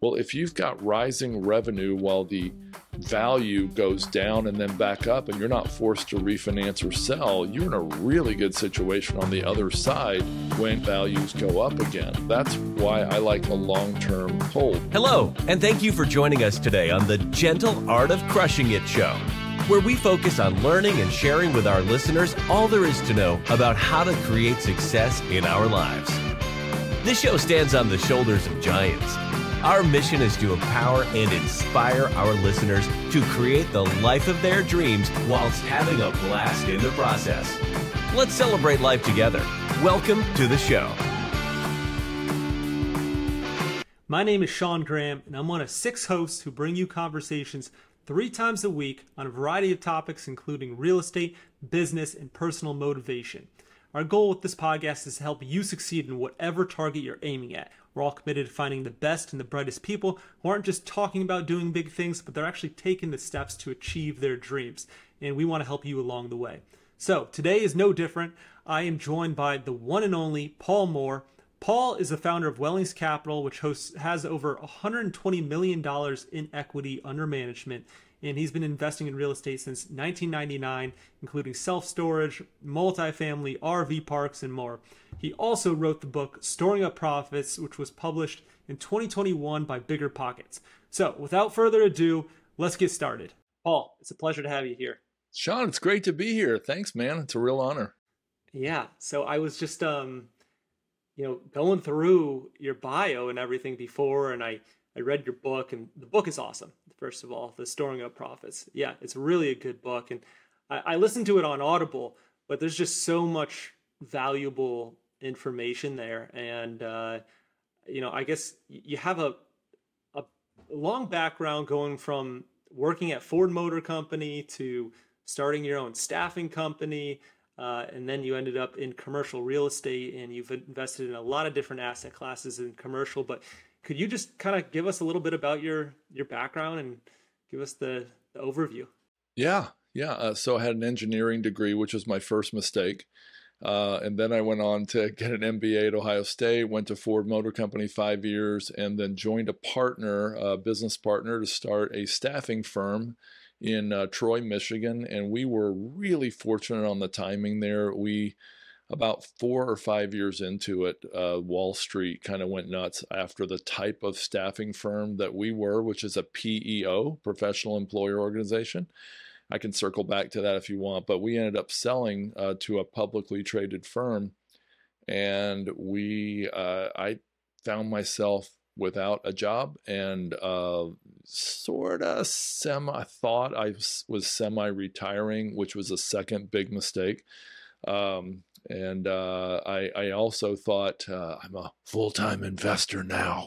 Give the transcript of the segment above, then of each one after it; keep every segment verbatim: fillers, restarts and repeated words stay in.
Well, if you've got rising revenue while the value goes down and then back up and you're not forced to refinance or sell, you're in a really good situation on the other side when values go up again. That's why I like a long-term hold. Hello, and thank you for joining us today on the Gentle Art of Crushing It show, where we focus on learning and sharing with our listeners all there is to know about how to create success in our lives. This show stands on the shoulders of giants. Our mission is to empower and inspire our listeners to create the life of their dreams whilst having a blast in the process. Let's celebrate life together. Welcome to the show. My name is Sean Graham, and I'm one of six hosts who bring you conversations three times a week on a variety of topics, including real estate, business, and personal motivation. Our goal with this podcast is to help you succeed in whatever target you're aiming at. We're all committed to finding the best and the brightest people who aren't just talking about doing big things, but they're actually taking the steps to achieve their dreams. And we want to help you along the way. So today is no different. I am joined by the one and only Paul Moore. Paul is the founder of Wellings Capital, which hosts, has over one hundred twenty million dollars in equity under management. And he's been investing in real estate since nineteen ninety-nine, including self-storage, multifamily, R V parks, and more. He also wrote the book Storing Up Profits, which was published in twenty twenty-one by Bigger Pockets. So without further ado, let's get started. Paul, it's a pleasure to have you here. Sean, it's great to be here. Thanks, man. It's a real honor. Yeah. So I was just, um, you know, going through your bio and everything before, and I, I read your book, and the book is awesome. First of all, the Storing Up Profits. Yeah, it's really a good book. And I, I listened to it on Audible, but there's just so much valuable information there. And, uh, you know, I guess you have a, a long background going from working at Ford Motor Company to starting your own staffing company. Uh, and then you ended up in commercial real estate, and you've invested in a lot of different asset classes in commercial. But could you just kind of give us a little bit about your your background and give us the, the overview? Yeah, yeah. Uh, so I had an engineering degree, which was my first mistake. Uh, and then I went on to get an M B A at Ohio State, went to Ford Motor Company five years, and then joined a partner, a business partner, to start a staffing firm in uh, Troy, Michigan. And we were really fortunate on the timing there. We About four or five years into it, uh, Wall Street kind of went nuts after the type of staffing firm that we were, which is a P E O, Professional Employer Organization. I can circle back to that if you want, but we ended up selling uh, to a publicly traded firm, and we, uh, I found myself without a job and uh, sort of semi thought I was, was semi-retiring, which was a second big mistake. Um, And uh, I, I also thought uh, I'm a full-time investor now.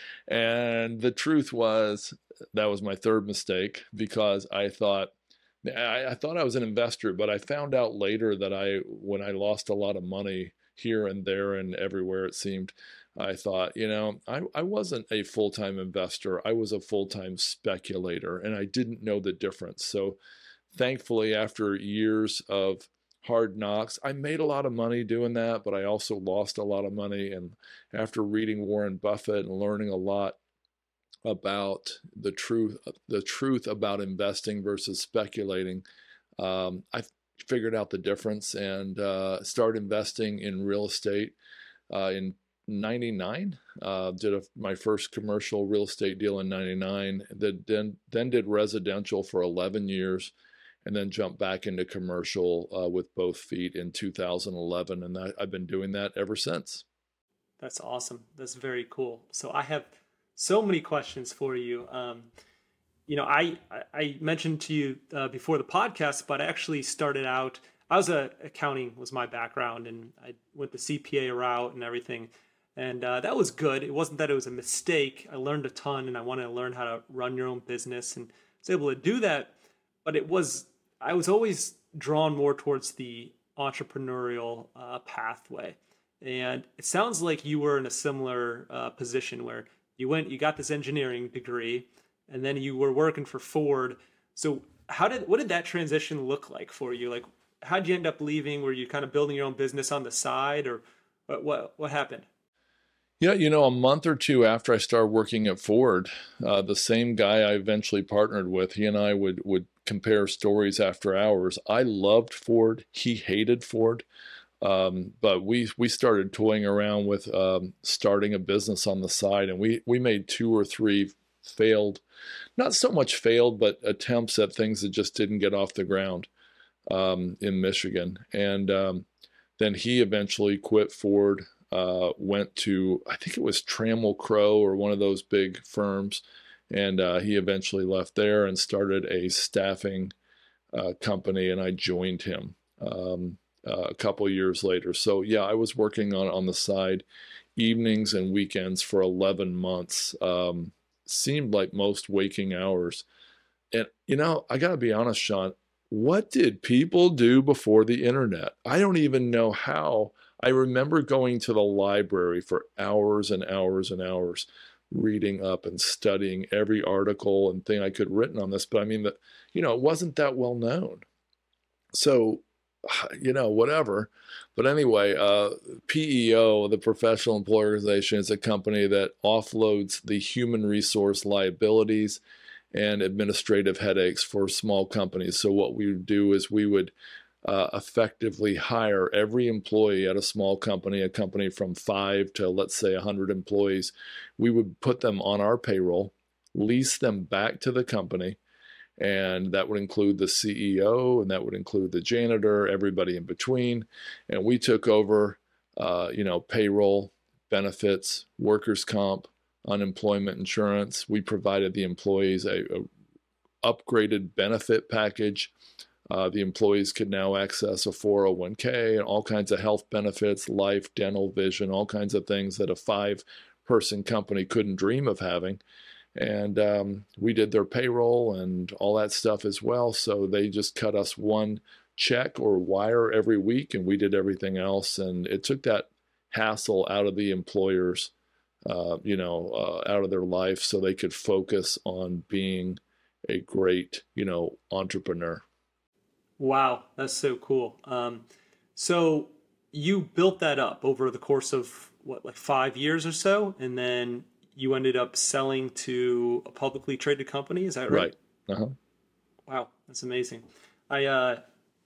And the truth was that was my third mistake, because I thought I, I thought I was an investor, but I found out later that I when I lost a lot of money here and there and everywhere it seemed, I thought, you know, I, I wasn't a full-time investor. I was a full-time speculator, and I didn't know the difference. So thankfully, after years of hard knocks, I made a lot of money doing that, but I also lost a lot of money. And after reading Warren Buffett and learning a lot about the truth, the truth about investing versus speculating, um, I figured out the difference and uh, started investing in real estate uh, in ninety-nine. Uh, did a, my first commercial real estate deal in ninety-nine. That then then did residential for eleven years. And then jumped back into commercial uh, with both feet in two thousand eleven. And that, I've been doing that ever since. That's awesome. That's very cool. So I have so many questions for you. Um, you know, I, I mentioned to you uh, before the podcast, but I actually started out, I was a accounting was my background, and I went the C P A route and everything. And uh, that was good. It wasn't that it was a mistake. I learned a ton, and I wanted to learn how to run your own business, and I was able to do that. But it was, I was always drawn more towards the entrepreneurial uh, pathway. And it sounds like you were in a similar uh, position where you went, you got this engineering degree, and then you were working for Ford. So how did, what did that transition look like for you? Like, how did you end up leaving? Were you kind of building your own business on the side, or what, what, what happened? Yeah, you know, a month or two after I started working at Ford, uh, the same guy I eventually partnered with, he and I would would compare stories after hours. I loved Ford. He hated Ford. Um, but we we started toying around with um, starting a business on the side, and we we made two or three failed, not so much failed, but attempts at things that just didn't get off the ground um, in Michigan. And um, then he eventually quit Ford, uh, went to, I think it was Trammell Crow or one of those big firms, and uh, he eventually left there and started a staffing uh, company, and I joined him. Um, Uh, a couple years later. So yeah, I was working on on the side evenings and weekends for eleven months. Um, seemed like most waking hours. And you know, I got to be honest, Sean, what did people do before the internet? I don't even know how. I remember going to the library for hours and hours and hours reading up and studying every article and thing I could written on this, but I mean that, you know, it wasn't that well known. So you know, whatever. But anyway, uh, P E O, the Professional Employee Organization, is a company that offloads the human resource liabilities and administrative headaches for small companies. So what we would do is we would uh, effectively hire every employee at a small company, a company from five to, let's say, one hundred employees. We would put them on our payroll, lease them back to the company, and that would include the C E O, and that would include the janitor, everybody in between. And we took over, uh, you know, payroll, benefits, workers' comp, unemployment insurance. We provided the employees a, a upgraded benefit package. Uh, the employees could now access a four oh one k and all kinds of health benefits, life, dental, vision, all kinds of things that a five-person company couldn't dream of having. And um, we did their payroll and all that stuff as well. So they just cut us one check or wire every week, and we did everything else. And it took that hassle out of the employers, uh, you know, uh, out of their life, so they could focus on being a great, you know, entrepreneur. Wow, that's so cool. Um, so you built that up over the course of what, like five years or so, and then you ended up selling to a publicly traded company. Is that right? Right. Uh-huh. Wow, that's amazing. I uh,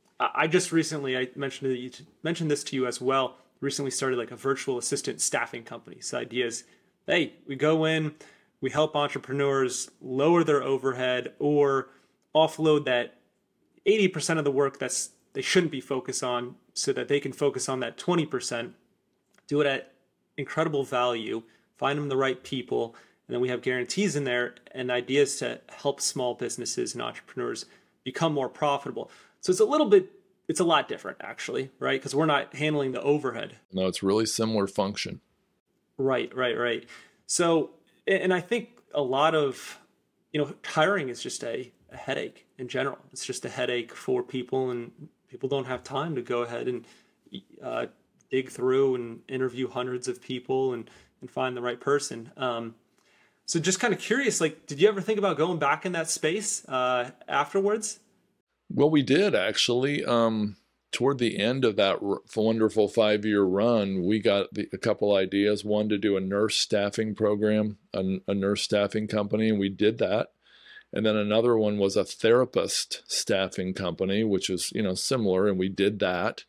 I just recently I mentioned that you mentioned this to you as well. Recently started like a virtual assistant staffing company. So the idea is, hey, we go in, we help entrepreneurs lower their overhead or offload that eighty percent of the work that's they shouldn't be focused on, so that they can focus on that twenty percent. Do it at incredible value. Find them the right people, and then we have guarantees in there and ideas to help small businesses and entrepreneurs become more profitable. So it's a little bit, it's a lot different actually, right? Because we're not handling the overhead. No, it's really similar function. Right, right, right. So, and I think a lot of, you know, hiring is just a, a headache in general. It's just a headache for people, and people don't have time to go ahead and uh, dig through and interview hundreds of people and and find the right person. Um, so just kind of curious, like, did you ever think about going back in that space uh, afterwards? Well, we did actually. Um, toward the end of that r- wonderful five-year run, we got the, a couple ideas. One, to do a nurse staffing program, a, a nurse staffing company, and we did that. And then another one was a therapist staffing company, which is, you know, similar, and we did that.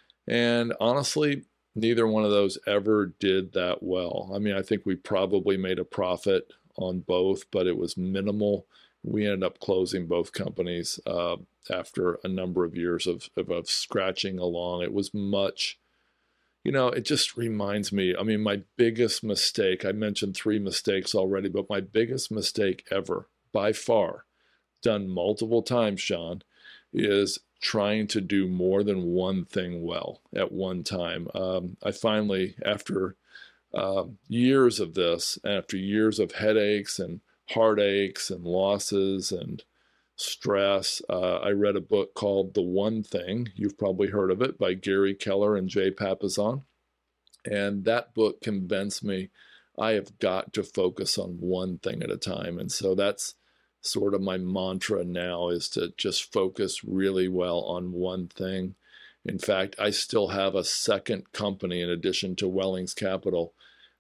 And honestly, neither one of those ever did that well. I mean, I think we probably made a profit on both, but it was minimal. We ended up closing both companies uh, after a number of years of, of, of scratching along. It was much, you know, it just reminds me, I mean, my biggest mistake, I mentioned three mistakes already, but my biggest mistake ever, by far, done multiple times, Sean, is trying to do more than one thing well at one time. Um, I finally, after uh, years of this, after years of headaches and heartaches and losses and stress, uh, I read a book called The One Thing. You've probably heard of it, by Gary Keller and Jay Papasan. And that book convinced me I have got to focus on one thing at a time. And so that's sort of my mantra now, is to just focus really well on one thing. In fact, I still have a second company in addition to Wellings Capital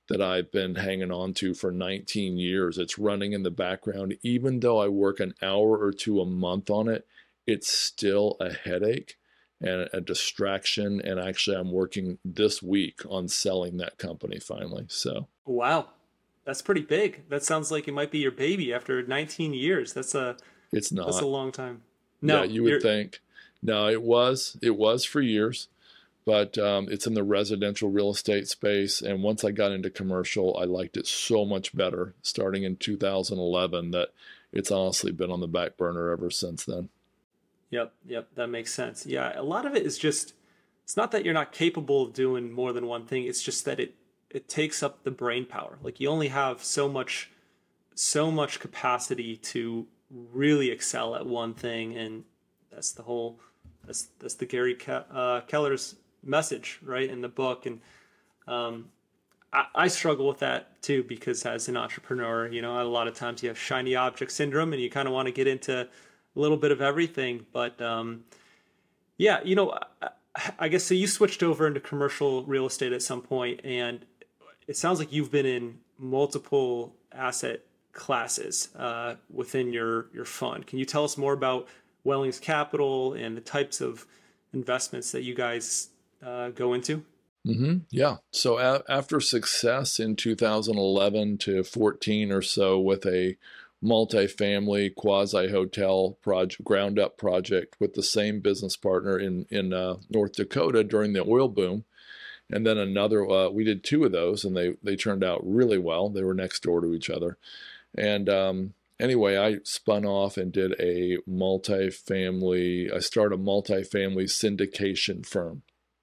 that I've been hanging on to for nineteen years. It's running in the background. Even though I work an hour or two a month on it, it's still a headache and a distraction. And actually, I'm working this week on selling that company finally. So, wow, that's pretty big. That sounds like it might be your baby after nineteen years. That's a it's not. That's a long time. No, yeah, you would think. No, it was. It was for years, but um, it's in the residential real estate space. And once I got into commercial, I liked it so much better starting in two thousand eleven that it's honestly been on the back burner ever since then. Yep, yep, that makes sense. Yeah, a lot of it is just, it's not that you're not capable of doing more than one thing. It's just that it it takes up the brain power. Like you only have so much, so much capacity to really excel at one thing, and that's the whole, that's that's the Gary Ke- uh, Keller's message, right, in the book. And um, I, I struggle with that too, because as an entrepreneur, you know, a lot of times you have shiny object syndrome, and you kind of want to get into a little bit of everything. But um, yeah, you know, I, I guess so. You switched over into commercial real estate at some point, and it sounds like you've been in multiple asset classes uh, within your your fund. Can you tell us more about Wellings Capital and the types of investments that you guys uh, go into? Mm-hmm. Yeah. So a- after success in two thousand eleven to fourteen or so with a multifamily quasi-hotel project, ground-up project with the same business partner in in uh, North Dakota during the oil boom, and then another. Uh, we did two of those, and they they turned out really well. They were next door to each other, and um, anyway, I spun off and did a multifamily. I started a multifamily syndication firm,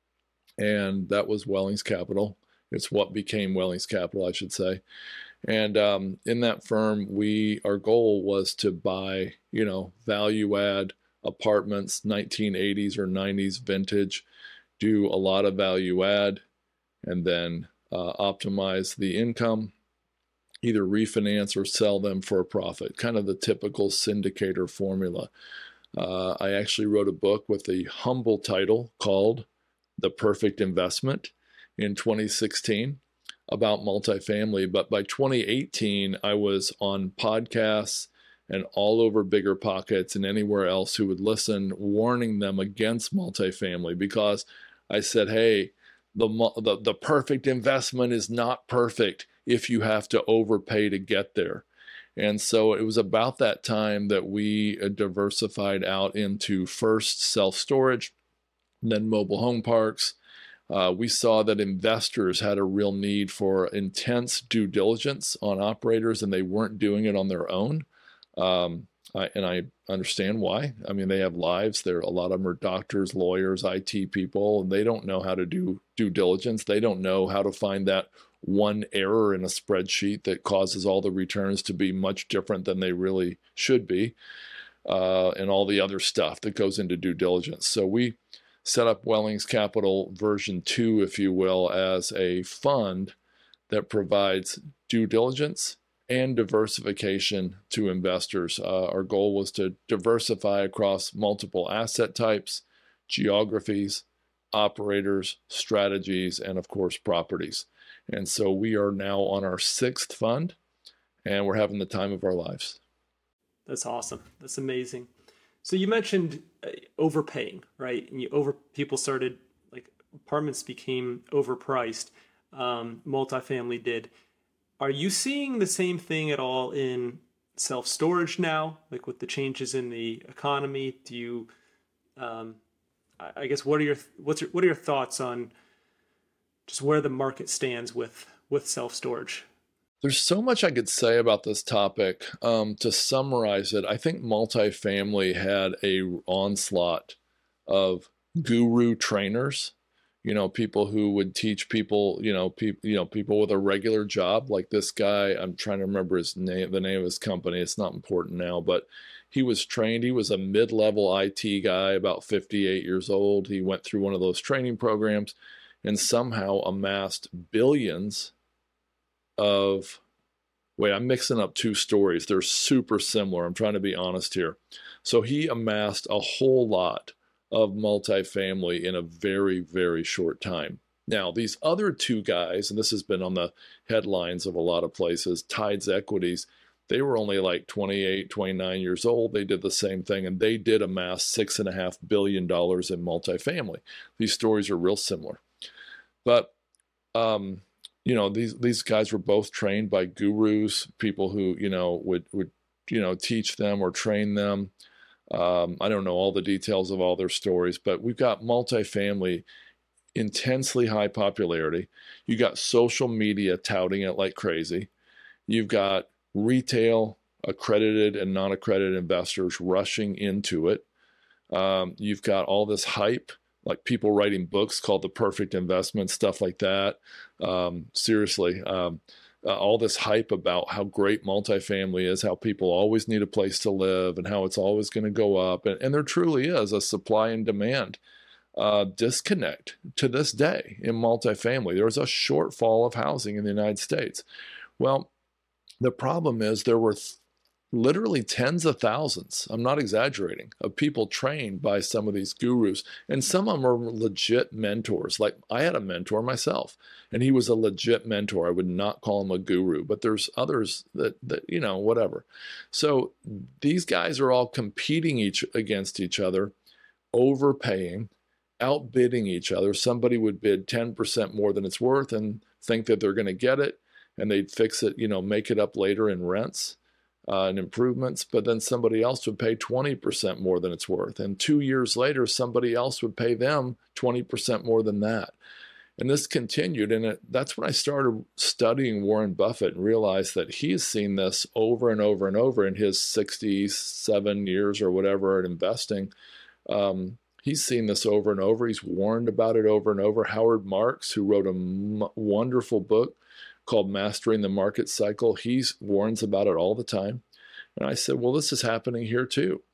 and that was Wellings Capital. It's what became Wellings Capital, I should say. And um, in that firm, we our goal was to buy, you know, value add apartments, nineteen eighties or nineties vintage, do a lot of value add, and then uh, optimize the income, either refinance or sell them for a profit, kind of the typical syndicator formula. Uh, I actually wrote a book with a humble title called The Perfect Investment in twenty sixteen. About multifamily, but by twenty eighteen, I was on podcasts and all over Bigger Pockets and anywhere else who would listen, warning them against multifamily, because I said, hey, the, the, the perfect investment is not perfect if you have to overpay to get there. And so it was about that time that we diversified out into first self-storage, then mobile home parks. Uh, we saw that investors had a real need for intense due diligence on operators, and they weren't doing it on their own. Um, I, and I understand why. I mean, they have lives. There, a lot of them are doctors, lawyers, I T people, and they don't know how to do due diligence. They don't know how to find that one error in a spreadsheet that causes all the returns to be much different than they really should be, uh, and all the other stuff that goes into due diligence. So we set up Wellings Capital version two, if you will, as a fund that provides due diligence and diversification to investors. Uh, our goal was to diversify across multiple asset types, geographies, operators, strategies, and of course, properties. And so we are now on our sixth fund, and we're having the time of our lives. That's awesome. That's amazing. So you mentioned uh, overpaying, right? And you over people started, like, apartments became overpriced. Um, multifamily did. Are you seeing the same thing at all in self-storage now? Like with the changes in the economy, do you? Um, I, I guess what are your what's your, what are your thoughts on just where the market stands with with self-storage? There's so much I could say about this topic. Um, to summarize it, I think multifamily had a onslaught of guru trainers, you know, people who would teach people, you know, people, you know, people with a regular job, like this guy. I'm trying to remember his name, the name of his company. It's not important now, but he was trained. He was a mid-level I T guy, about fifty-eight years old. He went through one of those training programs and somehow amassed billions of, wait, I'm mixing up two stories. They're super similar. I'm trying to be honest here. So he amassed a whole lot of multifamily in a very, very short time. Now, these other two guys, and this has been on the headlines of a lot of places, Tides Equities, they were only like twenty-eight, twenty-nine years old. They did the same thing, and they did amass six point five billion dollars in multifamily. These stories are real similar. But, um, you know, these, these guys were both trained by gurus, people who, you know, would, would you know, teach them or train them. Um, I don't know all the details of all their stories, but we've got multifamily intensely high popularity. You got social media touting it like crazy. You've got retail accredited and non-accredited investors rushing into it. Um, you've got all this hype, like people writing books called The Perfect Investment, stuff like that. Um, seriously, um, uh, all this hype about how great multifamily is, how people always need a place to live and how it's always going to go up. And, and there truly is a supply and demand Uh, disconnect to this day in multifamily. There's a shortfall of housing in the United States. Well, the problem is there were th- literally tens of thousands, I'm not exaggerating, of people trained by some of these gurus. And some of them are legit mentors. Like I had a mentor myself, and he was a legit mentor. I would not call him a guru, but there's others that, that you know, whatever. So these guys are all competing each against each other, overpaying, outbidding each other. Somebody would bid ten percent more than it's worth and think that they're going to get it, and they'd fix it, you know, make it up later in rents uh, and improvements. But then somebody else would pay twenty percent more than it's worth. And two years later, somebody else would pay them twenty percent more than that. And this continued. And it, that's when I started studying Warren Buffett and realized that he has seen this over and over and over in his sixty-seven years or whatever at investing. Um, He's seen this over and over. He's warned about it over and over. Howard Marks, who wrote a m- wonderful book called Mastering the Market Cycle, he warns about it all the time. And I said, well, this is happening here too.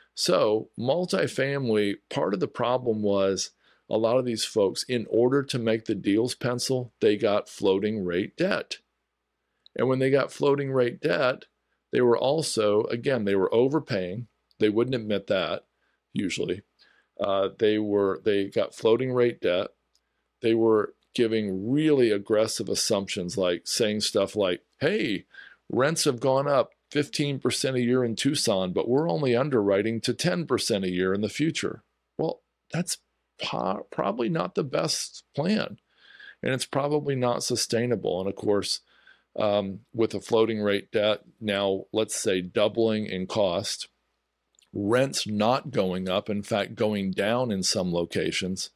So multifamily, part of the problem was a lot of these folks, in order to make the deals pencil, they got floating rate debt. And when they got floating rate debt, they were also, again, they were overpaying. They wouldn't admit that usually. Uh, they were they got floating rate debt. They were giving really aggressive assumptions, like saying stuff like, hey, rents have gone up fifteen percent a year in Tucson, but we're only underwriting to ten percent a year in the future. Well, that's po- probably not the best plan, and it's probably not sustainable. And of course, um, with a floating rate debt now, let's say doubling in cost, rents not going up, in fact, going down in some locations,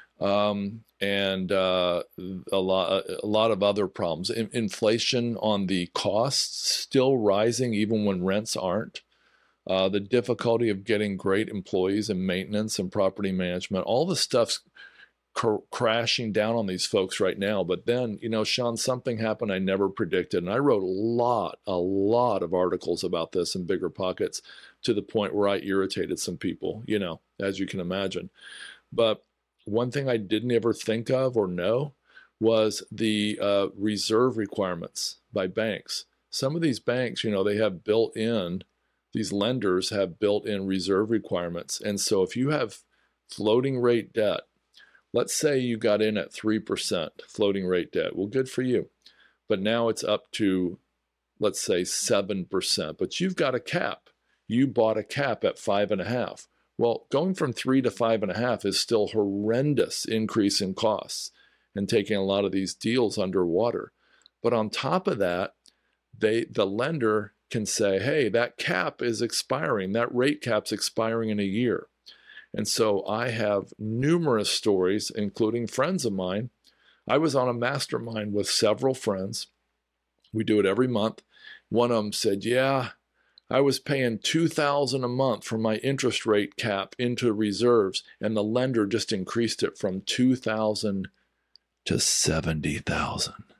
um, and uh, a lot, a lot of other problems. In- inflation on the costs still rising, even when rents aren't. Uh, the difficulty of getting great employees in maintenance and property management, all the stuff's cr- crashing down on these folks right now. But then, you know, Sean, something happened I never predicted, and I wrote a lot, a lot of articles about this in Bigger Pockets, to the point where I irritated some people, you know, as you can imagine. But one thing I didn't ever think of or know was the uh, reserve requirements by banks. Some of these banks, you know, they have built in, these lenders have built in reserve requirements. And so if you have floating rate debt, let's say you got in at three percent floating rate debt. Well, good for you. But now it's up to, let's say, seven percent. But you've got a cap. You bought a cap at five and a half. Well, going from three to five and a half is still horrendous increase in costs and taking a lot of these deals underwater. But on top of that, they the lender can say, hey, that cap is expiring. That rate cap's expiring in a year. And so I have numerous stories, including friends of mine. I was on a mastermind with several friends. We do it every month. One of them said, yeah, I was paying two thousand dollars a month for my interest rate cap into reserves, and the lender just increased it from two thousand dollars to seventy thousand dollars.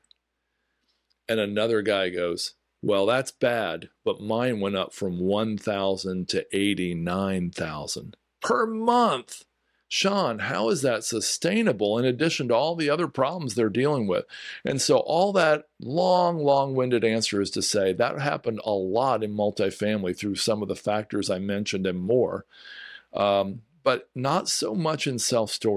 And another guy goes, well, that's bad, but mine went up from one thousand dollars to eighty-nine thousand dollars per month. Sean, how is that sustainable in addition to all the other problems they're dealing with? And so all that long, long-winded answer is to say that happened a lot in multifamily through some of the factors I mentioned and more, um, but not so much in self-storage.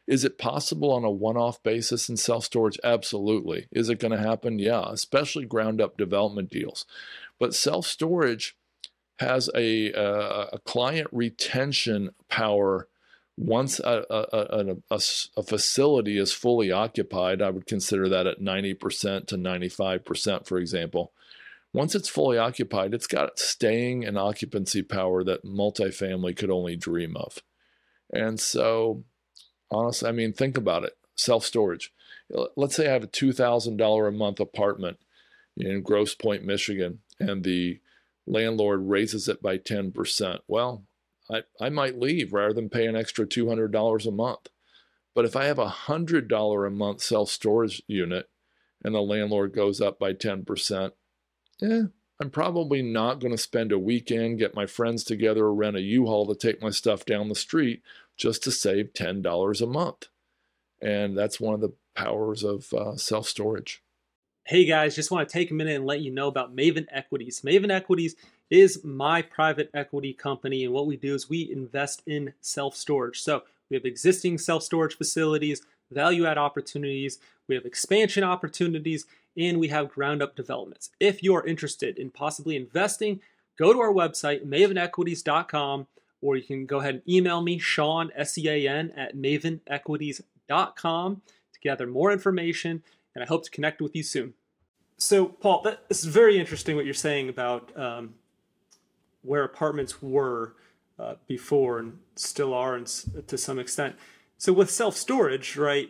Is it possible on a one-off basis in self-storage? Absolutely. Is it going to happen? Yeah, especially ground-up development deals. But self-storage has a, a, a client retention power. Once a, a, a, a facility is fully occupied, I would consider that at ninety percent to ninety-five percent, for example. Once it's fully occupied, it's got staying and occupancy power that multifamily could only dream of. And so, honestly, I mean, think about it. Self-storage. Let's say I have a two thousand dollars a month apartment in Grosse Pointe, Michigan, and the landlord raises it by ten percent. Well, I, I might leave rather than pay an extra two hundred dollars a month. But if I have a one hundred dollars a month self-storage unit and the landlord goes up by ten percent, eh, I'm probably not going to spend a weekend, get my friends together, or rent a U-Haul to take my stuff down the street just to save ten dollars a month. And that's one of the powers of uh, self-storage. Hey guys, just want to take a minute and let you know about Maven Equities. Maven Equities is my private equity company, and what we do is we invest in self-storage. So we have existing self-storage facilities, value-add opportunities, we have expansion opportunities, and we have ground-up developments. If you're interested in possibly investing, go to our website, maven equities dot com, or you can go ahead and email me, Sean, S E A N, at maven equities dot com to gather more information, and I hope to connect with you soon. So, Paul, that, this is very interesting what you're saying about um, where apartments were uh, before and still are and to some extent. So with self-storage, right,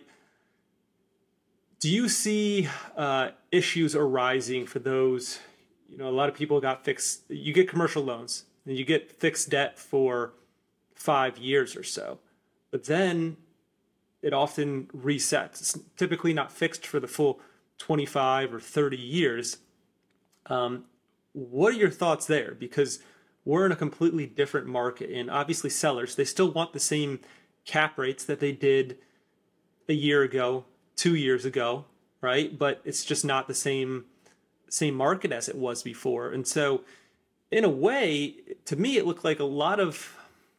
do you see uh, issues arising for those, you know, a lot of people got fixed, you get commercial loans and you get fixed debt for five years or so, but then it often resets. It's typically not fixed for the full twenty-five or thirty years. Um, what are your thoughts there? Because we're in a completely different market, and obviously sellers, they still want the same cap rates that they did a year ago, two years ago, right? But it's just not the same same market as it was before. And so in a way, to me, it looked like a lot of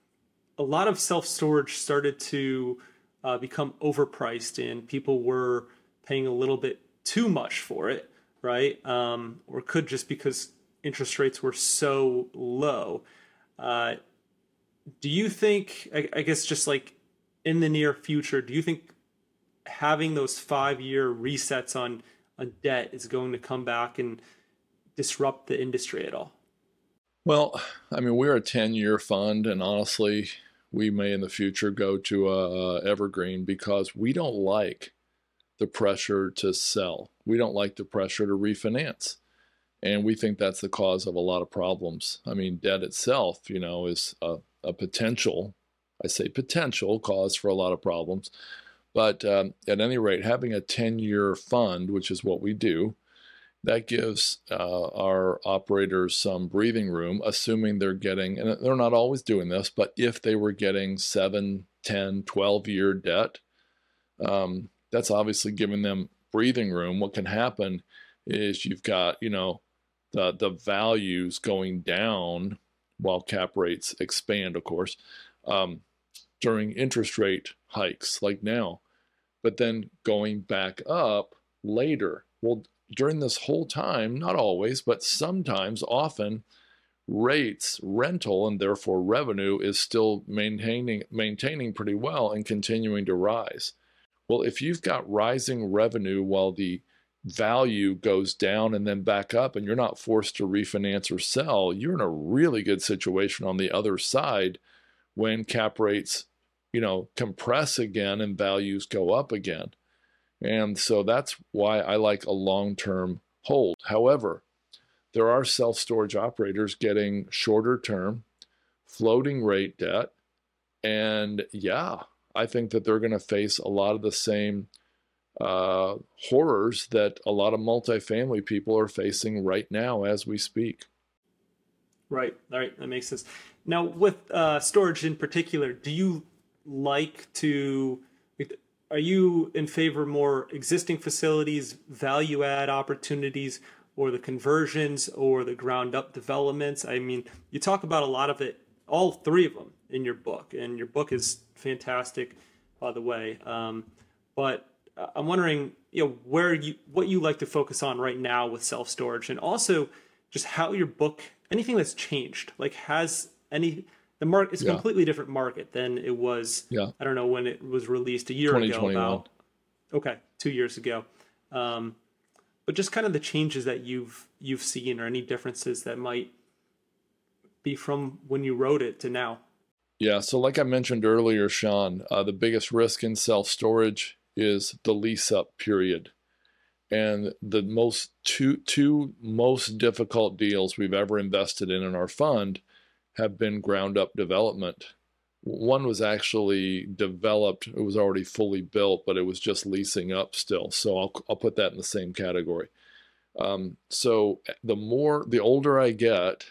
a lot of self-storage started to uh, become overpriced, and people were paying a little bit too much for it, right? Um, or could just because interest rates were so low. Uh, do you think, I, I guess just like in the near future, do you think having those five-year resets on, on debt is going to come back and disrupt the industry at all? Well, I mean, we're a ten-year fund, and honestly, we may in the future go to a, a evergreen because we don't like the pressure to sell. We don't like the pressure to refinance. And we think that's the cause of a lot of problems. I mean, debt itself, you know, is a, a potential, I say potential cause for a lot of problems. But um, at any rate, having a ten-year fund, which is what we do, that gives uh, our operators some breathing room, assuming they're getting, and they're not always doing this, but if they were getting seven, ten, twelve-year debt, um, that's obviously giving them breathing room. What can happen is you've got, you know, the the values going down while cap rates expand, of course, um, during interest rate hikes like now, but then going back up later. Well, during this whole time, not always, but sometimes, often, rates, rental, and therefore revenue is still maintaining maintaining pretty well and continuing to rise. Well, if you've got rising revenue while the value goes down and then back up, and you're not forced to refinance or sell, you're in a really good situation on the other side when cap rates, you know, compress again and values go up again. And so that's why I like a long-term hold. However, there are self-storage operators getting shorter term, floating rate debt. And yeah, I think that they're going to face a lot of the same uh, horrors that a lot of multifamily people are facing right now as we speak. Right. All right. That makes sense. Now, with uh, storage in particular, do you like to, are you in favor of more existing facilities, value add opportunities, or the conversions or the ground up developments? I mean, you talk about a lot of it, all three of them in your book, and your book is fantastic by the way. Um, but I'm wondering, you know, where you, what you like to focus on right now with self-storage, and also just how your book, anything that's changed, like has any, the market, it's a yeah. completely different market than it was, yeah. I don't know when it was released a year ago about, okay, two years ago. Um, but just kind of the changes that you've, you've seen, or any differences that might be from when you wrote it to now. Yeah. So like I mentioned earlier, Sean, uh, the biggest risk in self-storage is the lease up period. And the most two, two most difficult deals we've ever invested in in our fund have been ground up development. One was actually developed, it was already fully built, but it was just leasing up still. So I'll, I'll put that in the same category. Um, so the more, the older I get,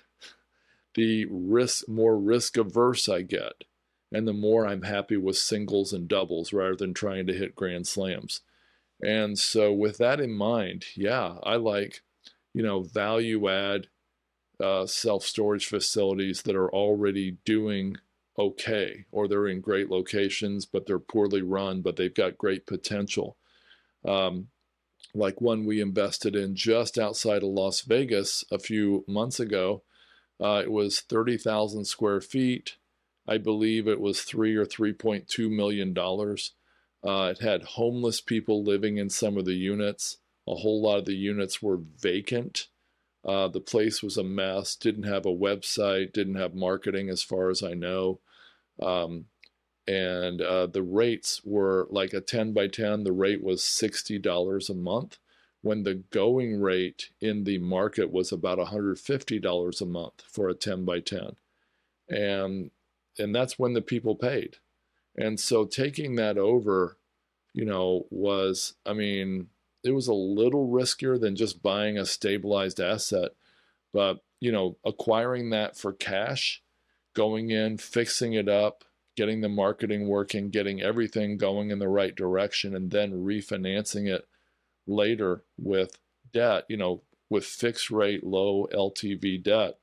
the risk, more risk averse I get. And the more I'm happy with singles and doubles rather than trying to hit grand slams. And so with that in mind, yeah, I like, you know, value add uh, self-storage facilities that are already doing okay, or they're in great locations, but they're poorly run, but they've got great potential. Um, like one we invested in just outside of Las Vegas a few months ago. Uh, it was thirty thousand square feet. I believe it was three or three point two million dollars. Uh, it had homeless people living in some of the units. A whole lot of the units were vacant. Uh, the place was a mess, didn't have a website, didn't have marketing as far as I know. Um, and uh, the rates were like a ten by ten, the rate was sixty dollars a month, when the going rate in the market was about one hundred fifty dollars a month for a ten by ten. And, and that's when the people paid. And so taking that over, you know, was, I mean, it was a little riskier than just buying a stabilized asset. But, you know, acquiring that for cash, going in, fixing it up, getting the marketing working, getting everything going in the right direction, and then refinancing it later with debt, you know, with fixed rate, low L T V debt,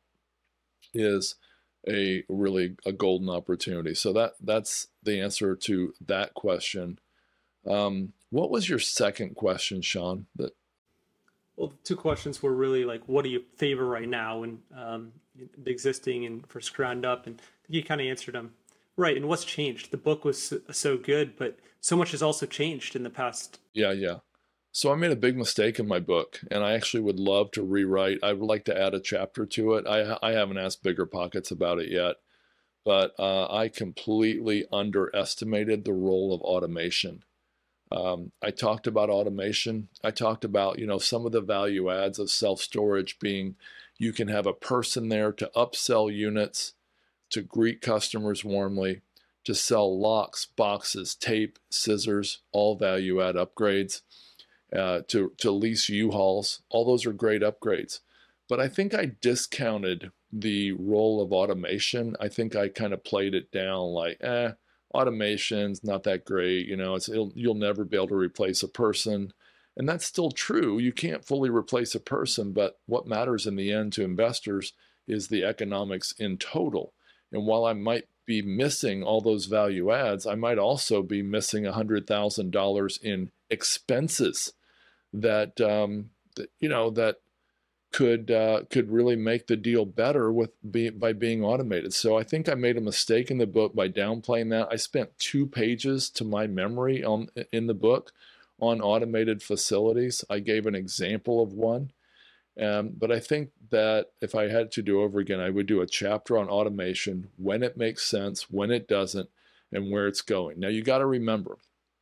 is a really a golden opportunity. So that that's the answer to that question. Um, what was your second question, Sean? That well, the two questions were really like, what do you favor right now, and um, the existing and versus ground up, and you kind of answered them right. And what's changed? The book was so, so good, but so much has also changed in the past. Yeah, yeah. So I made a big mistake in my book, and I actually would love to rewrite. I would like to add a chapter to it. I, I haven't asked BiggerPockets about it yet, but uh, I completely underestimated the role of automation. Um, I talked about automation. I talked about, you know, some of the value adds of self-storage being you can have a person there to upsell units, to greet customers warmly, to sell locks, boxes, tape, scissors, all value add upgrades. Uh, to, to lease U-Hauls. All those are great upgrades. But I think I discounted the role of automation. I think I kind of played it down like, eh, automation's not that great. You know, it's, it'll, you'll never be able to replace a person. And that's still true. You can't fully replace a person, but what matters in the end to investors is the economics in total. And while I might be missing all those value adds, I might also be missing one hundred thousand dollars in expenses that, um, that you know, that could uh, could really make the deal better with be, by being automated. So I think I made a mistake in the book by downplaying that. I spent two pages to my memory on in the book on automated facilities. I gave an example of one, um, but I think that if I had to do over again, I would do a chapter on automation, when it makes sense, when it doesn't, and where it's going. Now you got to remember,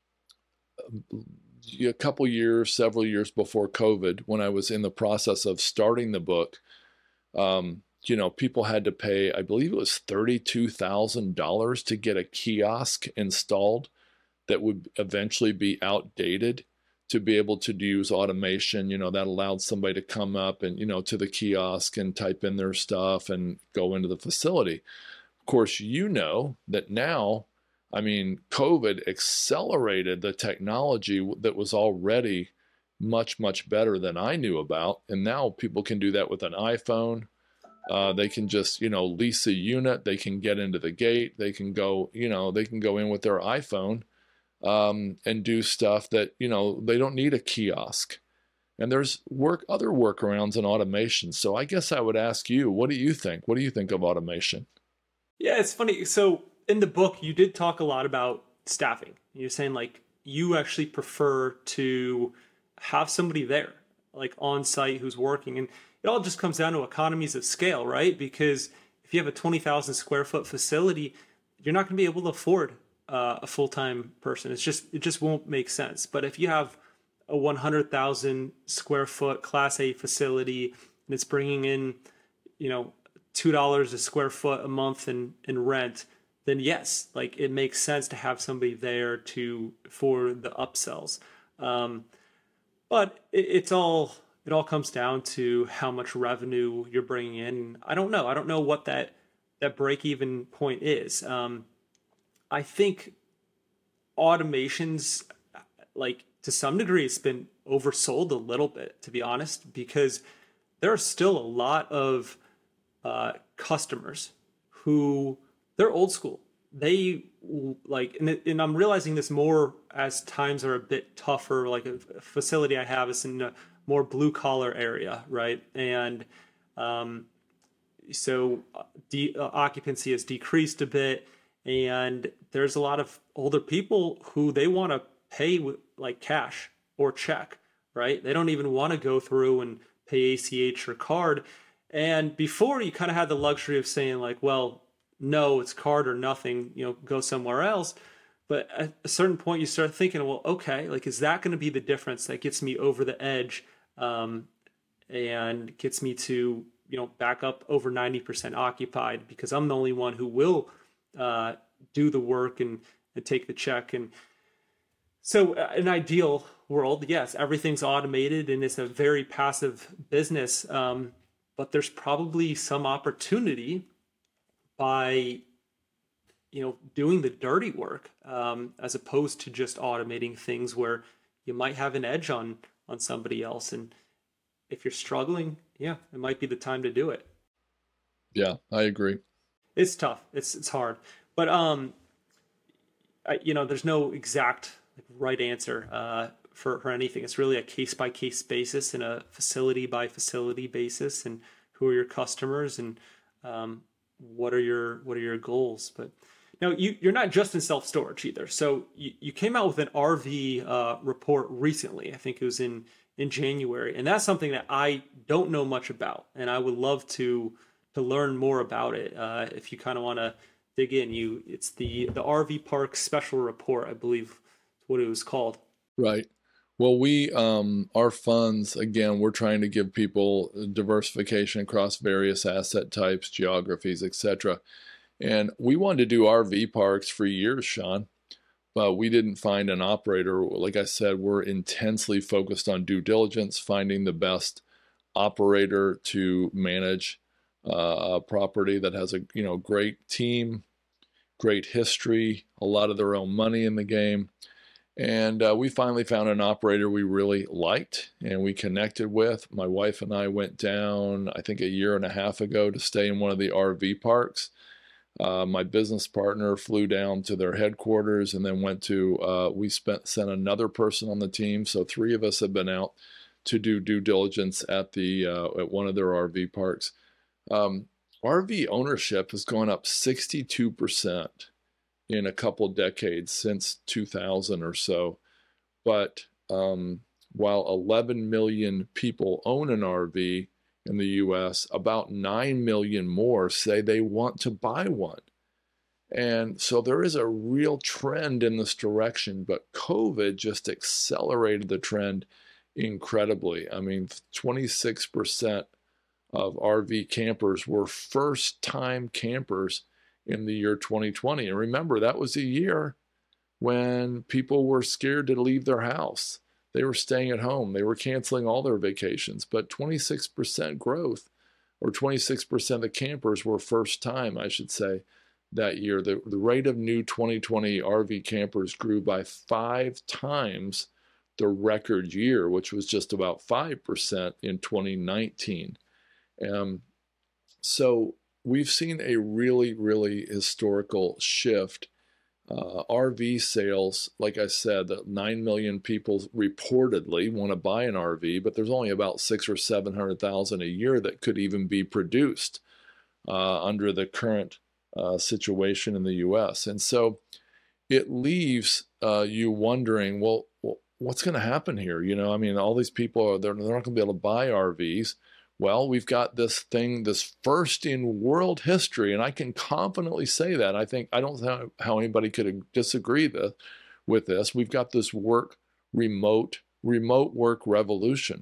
a couple years, several years before COVID, when I was in the process of starting the book, um, you know, people had to pay, I believe it was thirty-two thousand dollars to get a kiosk installed that would eventually be outdated to be able to use automation. You know, that allowed somebody to come up and, you know, to the kiosk and type in their stuff and go into the facility. Of course, you know that now, I mean, COVID accelerated the technology that was already much, much better than I knew about. And now people can do that with an iPhone. Uh, they can just, you know, lease a unit. They can get into the gate. They can go, you know, they can go in with their iPhone um, and do stuff that, you know, they don't need a kiosk. And there's work, other workarounds and automation. So I guess I would ask you, what do you think? What do you think of automation? Yeah, it's funny. So in the book, you did talk a lot about staffing. You're saying like you actually prefer to have somebody there, like on site who's working. And it all just comes down to economies of scale, right? Because if you have a twenty thousand square foot facility, you're not going to be able to afford uh, a full-time person. It's just, it just won't make sense. But if you have a one hundred thousand square foot Class A facility and it's bringing in, you know, two dollars a square foot a month in, in rent, then yes, like it makes sense to have somebody there to, for the upsells. Um, but it, it's all, it all comes down to how much revenue you're bringing in. I don't know. I don't know what that, that break-even point is. Um, I think automations, like, to some degree, it's been oversold a little bit, to be honest, because there are still a lot of uh, customers who they're old school. They like, and, it, and I'm realizing this more as times are a bit tougher. Like a, a facility I have is in a more blue collar area, right? And um, so de- uh, occupancy has decreased a bit, and there's a lot of older people who they want to pay with like cash or check, right? They don't even want to go through and pay A C H or card. And before, you kind of had the luxury of saying like, well, no, it's card or nothing, you know, go somewhere else. But at a certain point you start thinking, well, okay, like, is that going to be the difference that gets me over the edge um, and gets me to, you know, back up over ninety percent occupied, because I'm the only one who will uh, do the work and, and take the check. And so an ideal world, yes, everything's automated and it's a very passive business. Um, but there's probably some opportunity by, you know, doing the dirty work um, as opposed to just automating things where you might have an edge on, on somebody else. And if you're struggling, yeah, it might be the time to do it. Yeah, I agree. It's tough. It's, it's hard, but um, I, you know, there's no exact like, right answer uh, for, for anything. It's really a case by case basis and a facility by facility basis, and who are your customers and um, what are your what are your goals. But now you, you're not just in self-storage either. So you, you came out with an R V uh, report recently. I think it was in, in January. And that's something that I don't know much about. And I would love to to learn more about it. Uh, if you kind of want to dig in, you it's the, the R V Park Special Report, I believe is what it was called. Right. Well, we, um, our funds, again, we're trying to give people diversification across various asset types, geographies, et cetera. And we wanted to do R V parks for years, Sean, but we didn't find an operator. Like I said, we're intensely focused on due diligence, finding the best operator to manage uh, a property that has a, you know, great team, great history, a lot of their own money in the game. And uh, we finally found an operator we really liked and we connected with. My wife and I went down, I think a year and a half ago, to stay in one of the R V parks. Uh, my business partner flew down to their headquarters and then went to, uh, we spent sent another person on the team. So three of us have been out to do due diligence at the uh, at one of their R V parks. Um, R V ownership has gone up sixty-two percent. In a couple decades since two thousand or so. But um, while eleven million people own an R V in the U S, about nine million more say they want to buy one. And so there is a real trend in this direction, but COVID just accelerated the trend incredibly. I mean, twenty-six percent of R V campers were first-time campers in the year twenty twenty. And remember, that was a year when people were scared to leave their house. They were staying at home. They were canceling all their vacations. But twenty-six percent growth, or twenty-six percent of the campers were first time, I should say, that year. The, the rate of new twenty twenty R V campers grew by five times the record year, which was just about five percent in twenty nineteen. Um, so we've seen a really, really historical shift Uh, R V sales, like I said, that nine million people reportedly want to buy an R V, but there's only about six or seven hundred thousand a year that could even be produced uh, under the current uh, situation in the U S. And so it leaves uh, you wondering, well, well what's going to happen here? You know, I mean, all these people are they're, they're not going to be able to buy R Vs. Well, we've got this thing, this first in world history, and I can confidently say that. I think I don't know how anybody could disagree the, with this. We've got this work remote, remote work revolution.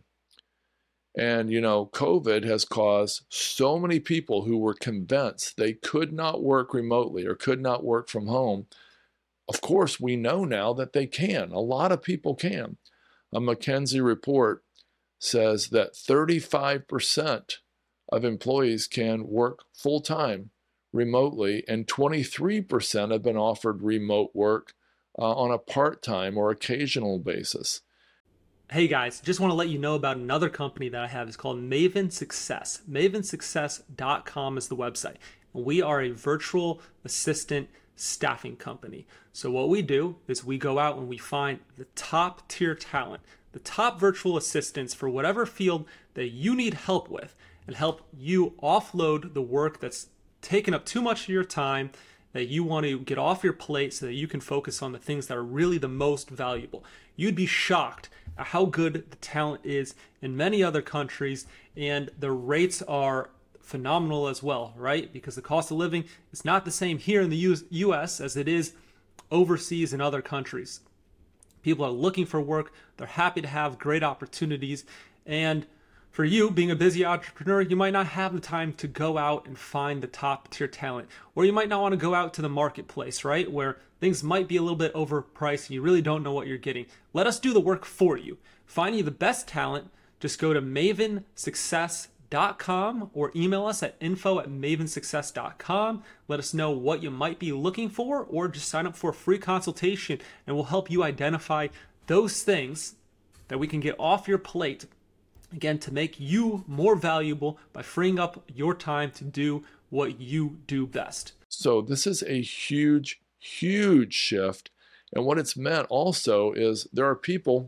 And, you know, COVID has caused so many people who were convinced they could not work remotely or could not work from home. Of course, we know now that they can. A lot of people can. A McKinsey report says that thirty-five percent of employees can work full-time remotely, and twenty-three percent have been offered remote work uh, on a part-time or occasional basis. Hey guys, just want to let you know about another company that I have. It's called Maven Success. maven success dot com is the website. We are a virtual assistant staffing company. So what we do is we go out and we find the top tier talent, the top virtual assistants for whatever field that you need help with, and help you offload the work that's taken up too much of your time, that you want to get off your plate so that you can focus on the things that are really the most valuable. You'd be shocked at how good the talent is in many other countries, and the rates are phenomenal as well, right? Because the cost of living is not the same here in the U S as it is overseas in other countries. People are looking for work. They're happy to have great opportunities. And for you, being a busy entrepreneur, you might not have the time to go out and find the top tier talent. Or you might not want to go out to the marketplace, right? Where things might be a little bit overpriced and you really don't know what you're getting. Let us do the work for you. Finding the best talent, just go to maven success dot com or email us at info at maven success dot com. Let us know what you might be looking for, or just sign up for a free consultation and we'll help you identify those things that we can get off your plate, again, to make you more valuable by freeing up your time to do what you do best. So this is a huge, huge shift. And what it's meant also is there are people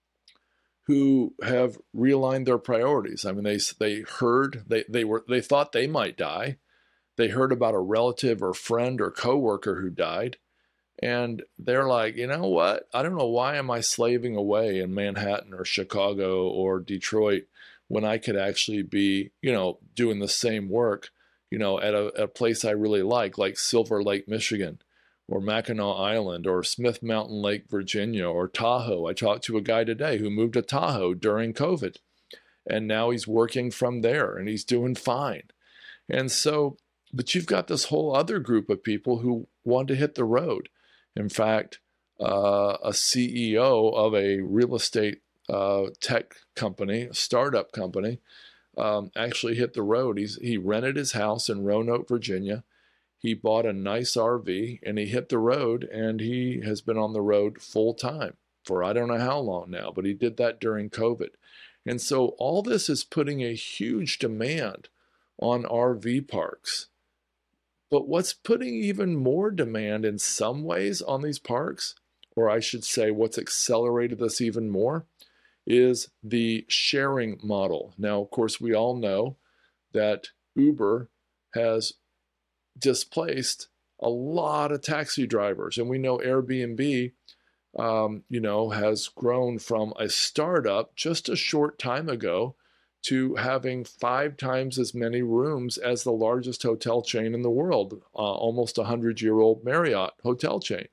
who have realigned their priorities. I mean, they they heard, they they were they thought they might die. They heard about a relative or friend or coworker who died. And they're like, you know what? I don't know, why am I slaving away in Manhattan or Chicago or Detroit when I could actually be, you know, doing the same work, you know, at a, a place I really like, like Silver Lake, Michigan, or Mackinac Island, or Smith Mountain Lake, Virginia, or Tahoe. I talked to a guy today who moved to Tahoe during COVID, and now he's working from there and he's doing fine. And so, but you've got this whole other group of people who want to hit the road. In fact, uh, a C E O of a real estate uh, tech company, a startup company, um, actually hit the road. He's, he rented his house in Roanoke, Virginia. He bought a nice R V and he hit the road, and he has been on the road full time for I don't know how long now, but he did that during COVID. And so all this is putting a huge demand on R V parks. But what's putting even more demand in some ways on these parks, or I should say what's accelerated this even more, is the sharing model. Now, of course, we all know that Uber has displaced a lot of taxi drivers, and we know Airbnb, um, you know, has grown from a startup just a short time ago to having five times as many rooms as the largest hotel chain in the world, uh, almost a hundred-year-old Marriott hotel chain.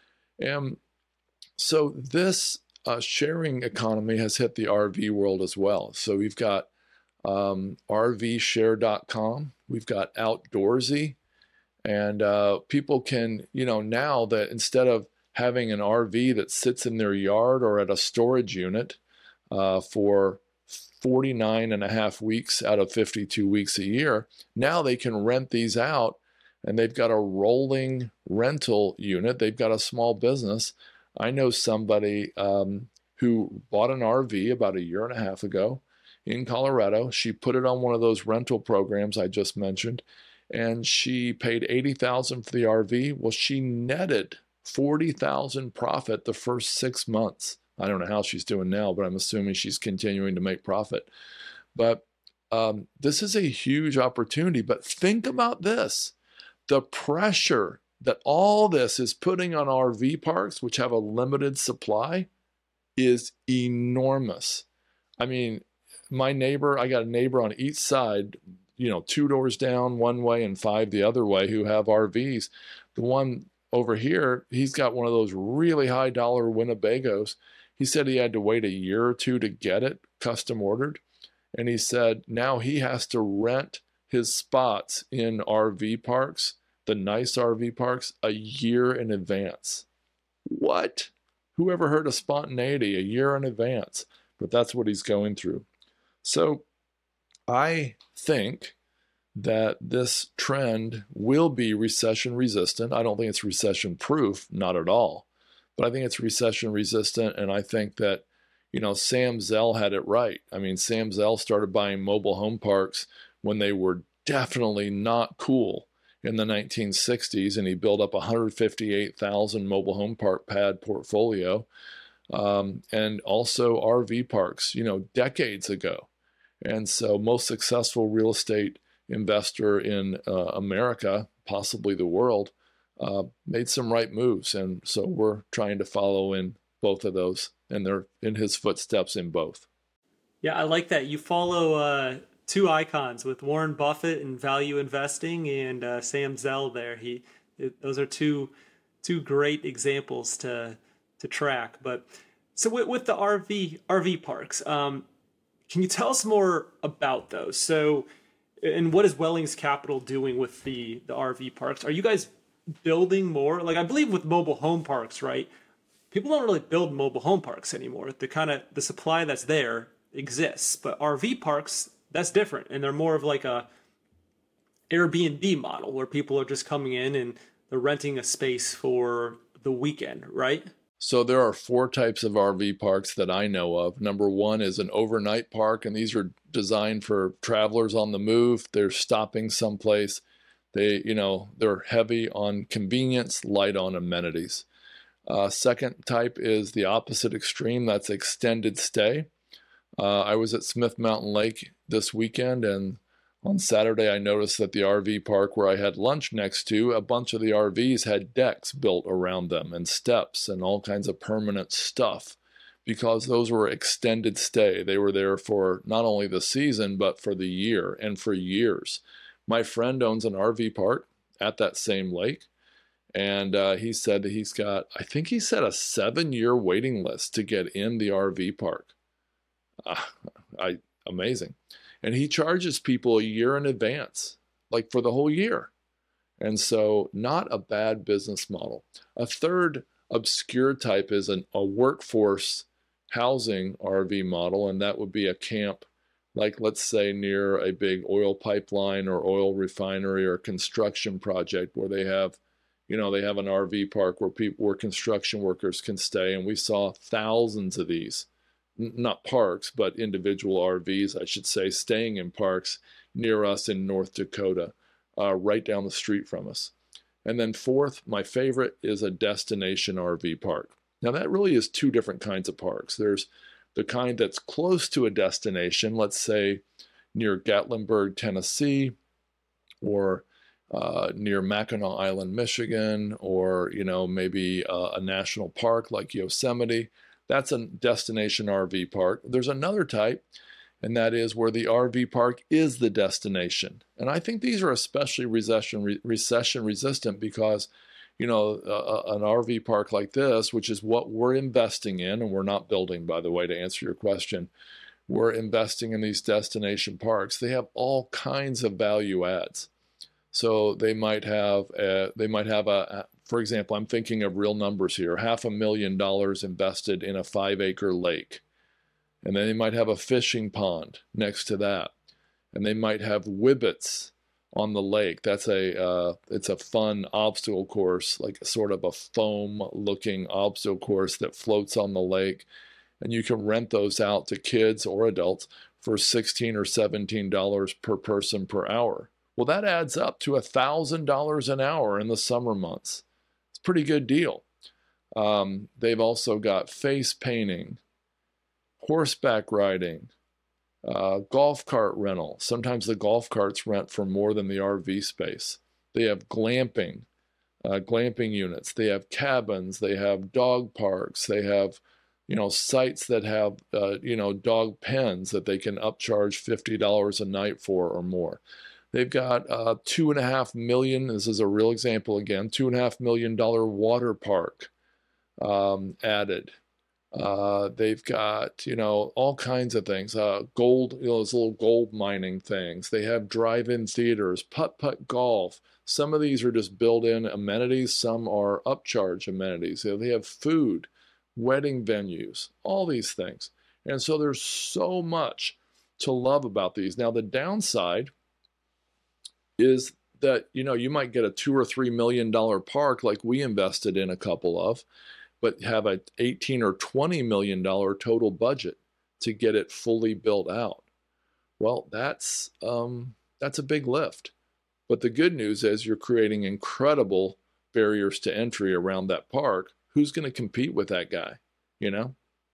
And so this uh, sharing economy has hit the R V world as well. So we've got um, R V share dot com, we've got Outdoorsy, and uh, people can, you know, now that instead of having an R V that sits in their yard or at a storage unit uh, for forty-nine and a half weeks out of fifty-two weeks a year, now they can rent these out, and they've got a rolling rental unit. They've got a small business. I know somebody um, who bought an R V about a year and a half ago in Colorado. She put it on one of those rental programs I just mentioned, and she paid eighty thousand dollars for the R V. Well, she netted forty thousand profit the first six months. I don't know how she's doing now, but I'm assuming she's continuing to make profit. But um, this is a huge opportunity. But think about this, the pressure that all this is putting on R V parks, which have a limited supply, is enormous. I mean, my neighbor, I got a neighbor on each side, you know, two doors down one way and five the other way who have R Vs. The one over here, he's got one of those really high dollar Winnebagos. He said he had to wait a year or two to get it custom ordered. And he said now he has to rent his spots in R V parks, the nice R V parks, a year in advance. What? Who ever heard of spontaneity a year in advance? But that's what he's going through. So I think that this trend will be recession resistant. I don't think it's recession proof, not at all. But I think it's recession resistant. And I think that, you know, Sam Zell had it right. I mean, Sam Zell started buying mobile home parks when they were definitely not cool in the nineteen sixties, and he built up a one hundred fifty-eight thousand mobile home park pad portfolio, um, and also R V parks, you know, decades ago. And so most successful real estate investor in uh, America, possibly the world, uh, made some right moves. And so we're trying to follow in both of those, and they're in his footsteps in both. Yeah, I like that. You follow uh, two icons with Warren Buffett and value investing, and uh, Sam Zell there. He, it, those are two two great examples to to track. But so with, with the R V R V parks, um, can you tell us more about those? So, and what is Wellings Capital doing with the the R V parks? Are you guys building more? Like I believe with mobile home parks, right? People don't really build mobile home parks anymore. The kind of the supply that's there exists, but R V parks, that's different, and they're more of like a Airbnb model where people are just coming in and they're renting a space for the weekend, right? So there are four types of R V parks that I know of. Number one is an overnight park, and these are designed for travelers on the move. They're stopping someplace. They, you know, they're heavy on convenience, light on amenities. Uh, second type is the opposite extreme. That's extended stay. Uh, I was at Smith Mountain Lake this weekend, and on Saturday I noticed that the R V park where I had lunch next to, a bunch of the R Vs had decks built around them and steps and all kinds of permanent stuff, because those were extended stay. They were there for not only the season, but for the year and for years. My friend owns an R V park at that same lake. And uh, he said that he's got, I think he said a seven-year waiting list to get in the R V park. Uh, I amazing. And he charges people a year in advance, like for the whole year. And so not a bad business model. A third obscure type is an, a workforce housing R V model, and that would be a camp, like let's say near a big oil pipeline or oil refinery or construction project where they have, you know, they have an R V park where people, where construction workers can stay. And we saw thousands of these, N- not parks, but individual R Vs, I should say, staying in parks near us in North Dakota, uh, right down the street from us. And then fourth, my favorite is a destination R V park. Now that really is two different kinds of parks. There's the kind that's close to a destination, let's say near Gatlinburg, Tennessee, or Uh, near Mackinac Island, Michigan, or, you know, maybe uh, a national park like Yosemite. That's a destination R V park. There's another type, and that is where the R V park is the destination. And I think these are especially recession re- recession resistant because, you know, uh, an R V park like this, which is what we're investing in, and we're not building, by the way, to answer your question, we're investing in these destination parks. They have all kinds of value adds. So they might have, a, they might have a, for example, I'm thinking of real numbers here, half a million dollars invested in a five acre lake. And then they might have a fishing pond next to that. And they might have Wibbits on the lake. That's a, uh, it's a fun obstacle course, like sort of a foam looking obstacle course that floats on the lake. And you can rent those out to kids or adults for sixteen or seventeen dollars per person per hour. Well, that adds up to one thousand dollars an hour in the summer months. It's a pretty good deal. Um, they've also got face painting, horseback riding, uh, golf cart rental. Sometimes the golf carts rent for more than the R V space. They have glamping, uh, glamping units. They have cabins. They have dog parks. They have, you know, sites that have, uh, you know, dog pens that they can upcharge fifty dollars a night for or more. They've got uh, two and a half million. This is a real example again. Two and a half million dollar water park um, added. Uh, they've got, you know, all kinds of things. Uh, gold, you know, those little gold mining things. They have drive-in theaters, putt-putt golf. Some of these are just built-in amenities. Some are upcharge amenities. You know, they have food, wedding venues, all these things. And so there's so much to love about these. Now, the downside is that, you know, you might get a two or three million dollar park like we invested in a couple of, but have a eighteen or twenty million dollar total budget to get it fully built out. Well, that's um, that's a big lift. But the good news is you're creating incredible barriers to entry around that park. Who's going to compete with that guy? You know?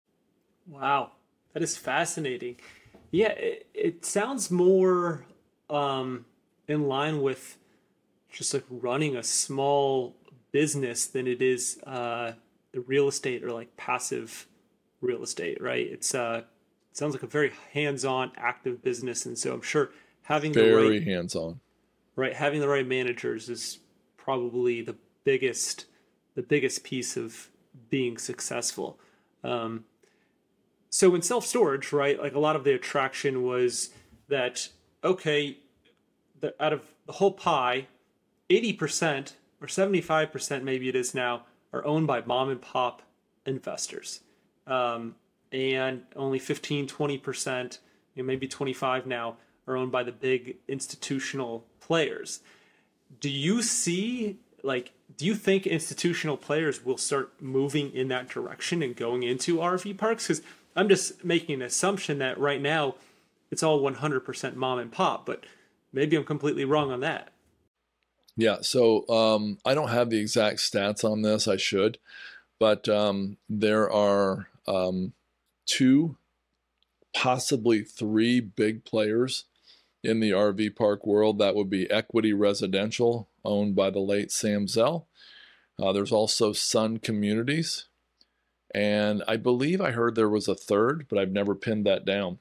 Wow, that is fascinating. Yeah, it, it sounds more um, in line with just like running a small business than it is uh, the real estate or like passive real estate, right? It's uh, it sounds like a very hands-on, active business, and so I'm sure having very the right, hands-on, right, having the right managers is probably the biggest, the biggest piece of being successful. Um, so in self-storage, right, like a lot of the attraction was that, okay, the, out of the whole pie, eighty percent or seventy-five percent maybe it is now are owned by mom and pop investors. Um, and only fifteen, twenty percent, you know, maybe twenty-five now are owned by the big institutional players. Do you see, like, do you think institutional players will start moving in that direction and going into R V parks? Because I'm just making an assumption that right now it's all one hundred percent mom and pop, but maybe I'm completely wrong on that. Yeah, so um, I don't have the exact stats on this. I should, but um, there are um, two, possibly three big players in the R V park world. That would be Equity Residential, owned by the late Sam Zell. Uh, there's also Sun Communities, and I believe I heard there was a third, but I've never pinned that down.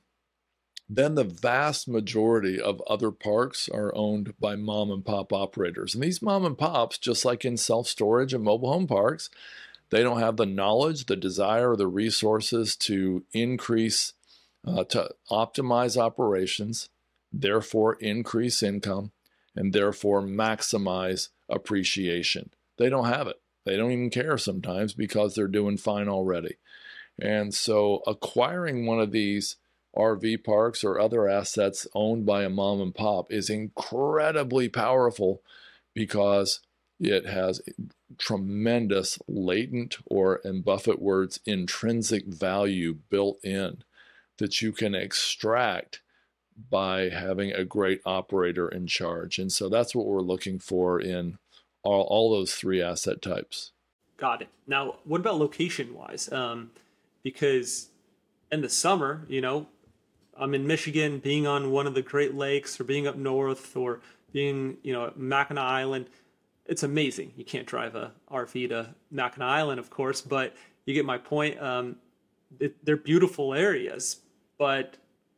Then the vast majority of other parks are owned by mom and pop operators. And these mom and pops, just like in self-storage and mobile home parks, they don't have the knowledge, the desire, or the resources to increase, uh, to optimize operations, therefore increase income, and therefore maximize appreciation. They don't have it. They don't even care sometimes because they're doing fine already. And so acquiring one of these R V parks or other assets owned by a mom and pop is incredibly powerful because it has tremendous latent, or in Buffett words, intrinsic value built in that you can extract by having a great operator in charge. And so that's what we're looking for in all, all those three asset types. Got it. Now, what about location wise? Um, because in the summer, you know, I'm in Michigan, being on one of the Great Lakes or being up north or being, you know, at Mackinac Island, it's amazing. You can't drive a R V to Mackinac Island, of course, but you get my point. Um, it, they're beautiful areas, but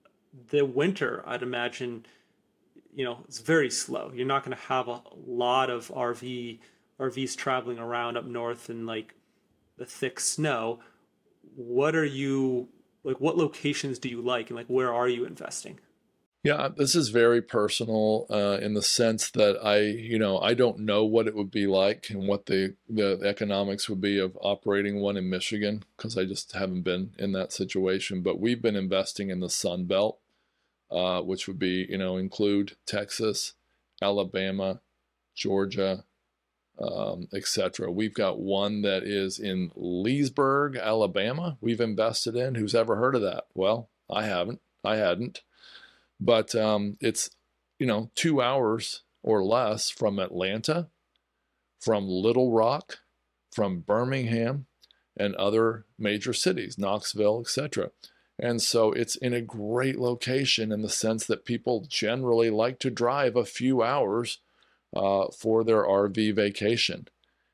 the winter, I'd imagine, you know, it's very slow. You're not going to have a lot of R V R Vs traveling around up north in like the thick snow. What are you like? What locations do you like, and like where are you investing? Yeah, this is very personal uh, in the sense that I, you know, I don't know what it would be like and what the the economics would be of operating one in Michigan because I just haven't been in that situation. But we've been investing in the Sun Belt, uh, which would be, you know, include Texas, Alabama, Georgia, um, et cetera. We've got one that is in Leesburg, Alabama. We've invested in. Who's ever heard of that? Well, I haven't. I hadn't. But um, it's, you know, two hours or less from Atlanta, from Little Rock, from Birmingham, and other major cities, Knoxville, et cetera. And so it's in a great location in the sense that people generally like to drive a few hours uh, for their R V vacation.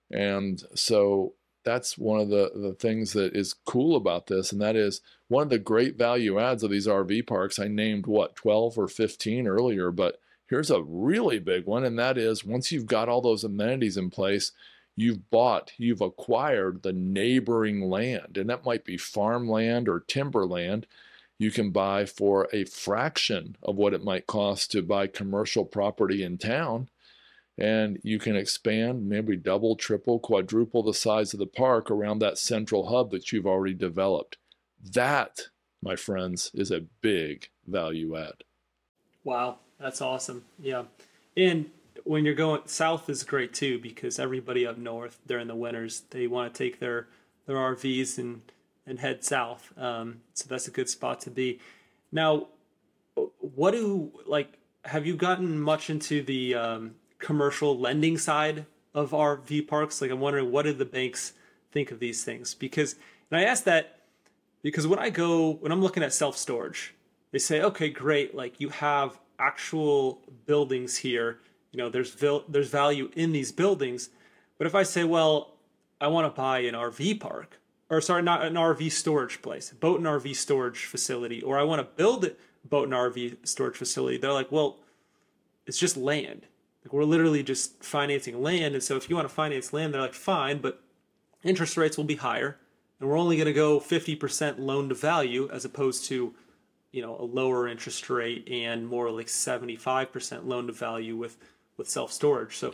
And so that's one of the, the things that is cool about this. And that is one of the great value adds of these R V parks. I named, what, twelve or fifteen earlier, but here's a really big one. And that is once you've got all those amenities in place, you've bought, you've acquired the neighboring land. And that might be farmland or timberland you can buy for a fraction of what it might cost to buy commercial property in town. And you can expand, maybe double, triple, quadruple the size of the park around that central hub that you've already developed. That, my friends, is a big value add. Wow, that's awesome. Yeah. And when you're going south is great too, because everybody up north during the winters, they want to take their, their R Vs and, and head south. Um, so that's a good spot to be. Now, what do, like, have you gotten much into the um, commercial lending side of R V parks? Like, I'm wondering, what do the banks think of these things? Because, and I ask that because when I go, when I'm looking at self-storage, they say, okay, great. Like, you have actual buildings here. You know, there's vil- there's value in these buildings. But if I say, well, I want to buy an R V park, or sorry, not an R V storage place, boat and R V storage facility, or I want to build a boat and R V storage facility, they're like, well, it's just land. Like, we're literally just financing land. And so if you want to finance land, they're like, fine, but interest rates will be higher. And we're only going to go fifty percent loan to value as opposed to, you know, a lower interest rate and more like seventy-five percent loan to value with, with self-storage. So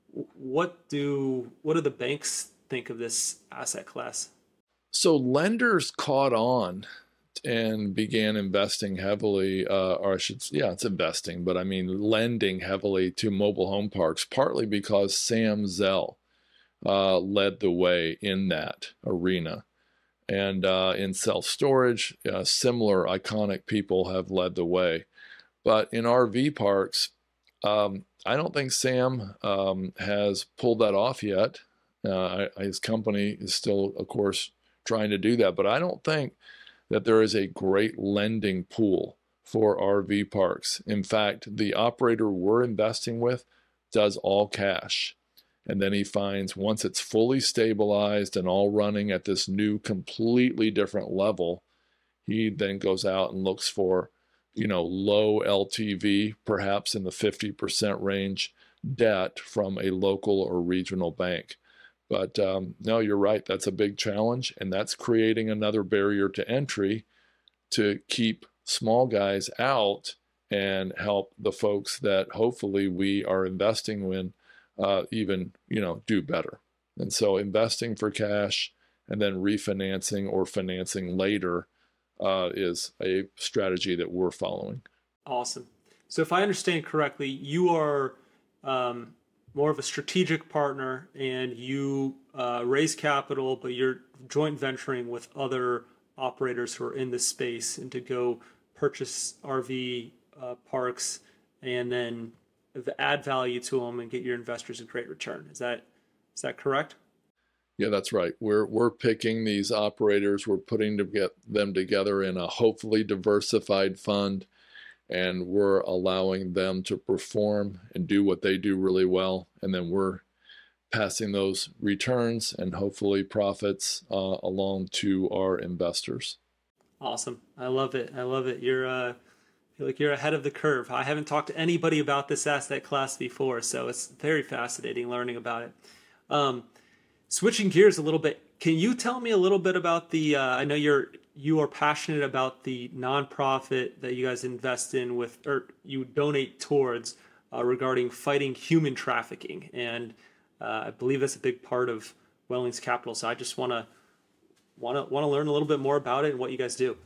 what do, what do the banks think of this asset class? So lenders caught on and began investing heavily, uh, or I should, yeah, it's investing, but I mean lending heavily to mobile home parks, partly because Sam Zell uh, led the way in that arena. And uh, in self-storage, uh, similar iconic people have led the way. But in R V parks, um, I don't think Sam um, has pulled that off yet. Uh, I, his company is still, of course, trying to do that. But I don't think that there is a great lending pool for R V parks. In fact, the operator we're investing with does all cash. And then he finds once it's fully stabilized and all running at this new, completely different level, he then goes out and looks for, you know, low L T V, perhaps in the fifty percent range, debt from a local or regional bank. But um, no, you're right. That's a big challenge. And that's creating another barrier to entry to keep small guys out and help the folks that hopefully we are investing in uh, even, you know, do better. And so investing for cash and then refinancing or financing later uh, is a strategy that we're following. Awesome. So if I understand correctly, you are um, more of a strategic partner and you uh, raise capital, but you're joint venturing with other operators who are in this space and to go purchase R V uh, parks and then add value to them and get your investors a great return. Is that is that correct? Yeah, that's right. We're we're picking these operators. We're putting to get them together in a hopefully diversified fund, and we're allowing them to perform and do what they do really well. And then we're passing those returns and hopefully profits uh, along to our investors. Awesome. I love it. I love it. You're uh, I feel like you're ahead of the curve. I haven't talked to anybody about this asset class before, so it's very fascinating learning about it. Um, switching gears a little bit, can you tell me a little bit about the? Uh, I know you're you are passionate about the nonprofit that you guys invest in with, or you donate towards, uh, regarding fighting human trafficking, and uh, I believe that's a big part of Wellings Capital. So I just want to want to want to learn a little bit more about it and what you guys do.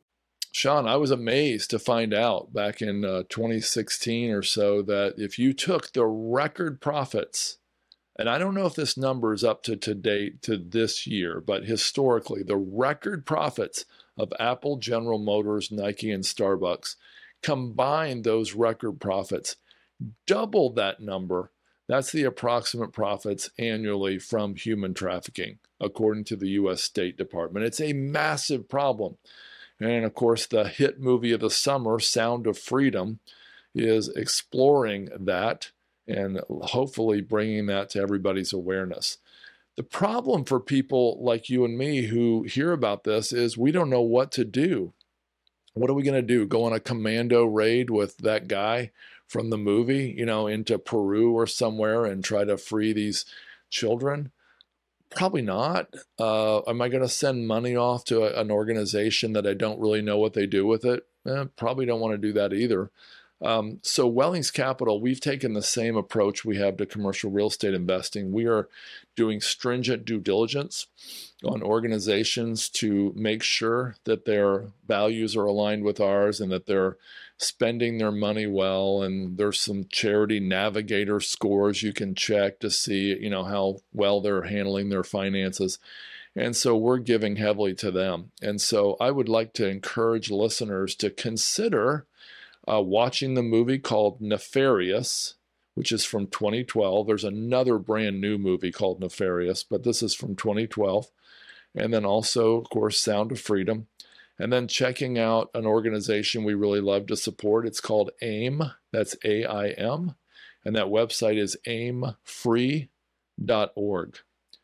Sean, I was amazed to find out back in uh, twenty sixteen or so that if you took the record profits, and I don't know if this number is up to to date to this year, but historically, the record profits of Apple, General Motors, Nike, and Starbucks, combined those record profits, doubled that number That's the approximate profits annually from human trafficking, according to the U S State Department. It's a massive problem. And of course, the hit movie of the summer, Sound of Freedom, is exploring that and hopefully bringing that to everybody's awareness. The problem for people like you and me who hear about this is we don't know what to do. What are we going to do? Go on a commando raid with that guy from the movie, you know, into Peru or somewhere and try to free these children? Probably not. Uh, am I going to send money off to a, an organization that I don't really know what they do with it? Eh, probably don't want to do that either. Um, so Wellings Capital, we've taken the same approach we have to commercial real estate investing. We are doing stringent due diligence on organizations to make sure that their values are aligned with ours and that they're spending their money well. And there's some charity navigator scores you can check to see, you know, how well they're handling their finances. And so we're giving heavily to them. And so I would like to encourage listeners to consider Uh, watching the movie called Nefarious, which is from twenty twelve. There's another brand new movie called Nefarious, but this is from twenty twelve. And then also, of course, Sound of Freedom. And then checking out an organization we really love to support. It's called AIM. That's A I M. And that website is aim free dot org.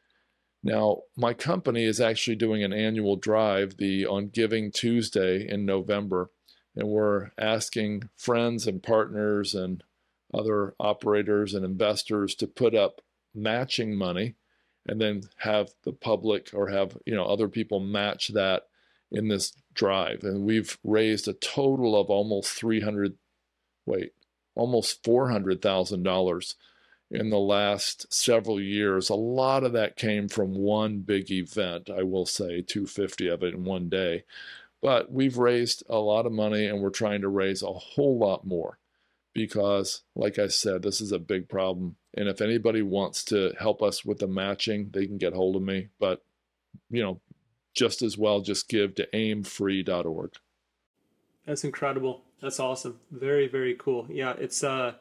Now, my company is actually doing an annual drive the on Giving Tuesday in November. And we're asking friends and partners and other operators and investors to put up matching money and then have the public or have, you know, other people match that in this drive. And we've raised a total of almost three hundred, wait, almost four hundred thousand dollars in the last several years. A lot of that came from one big event, I will say, two hundred fifty of it in one day. But we've raised a lot of money and we're trying to raise a whole lot more because, like I said, this is a big problem. And if anybody wants to help us with the matching, they can get hold of me. But, you know, just as well, just give to aim free dot org. That's incredible. That's awesome. Very, very cool. Yeah, it's uh,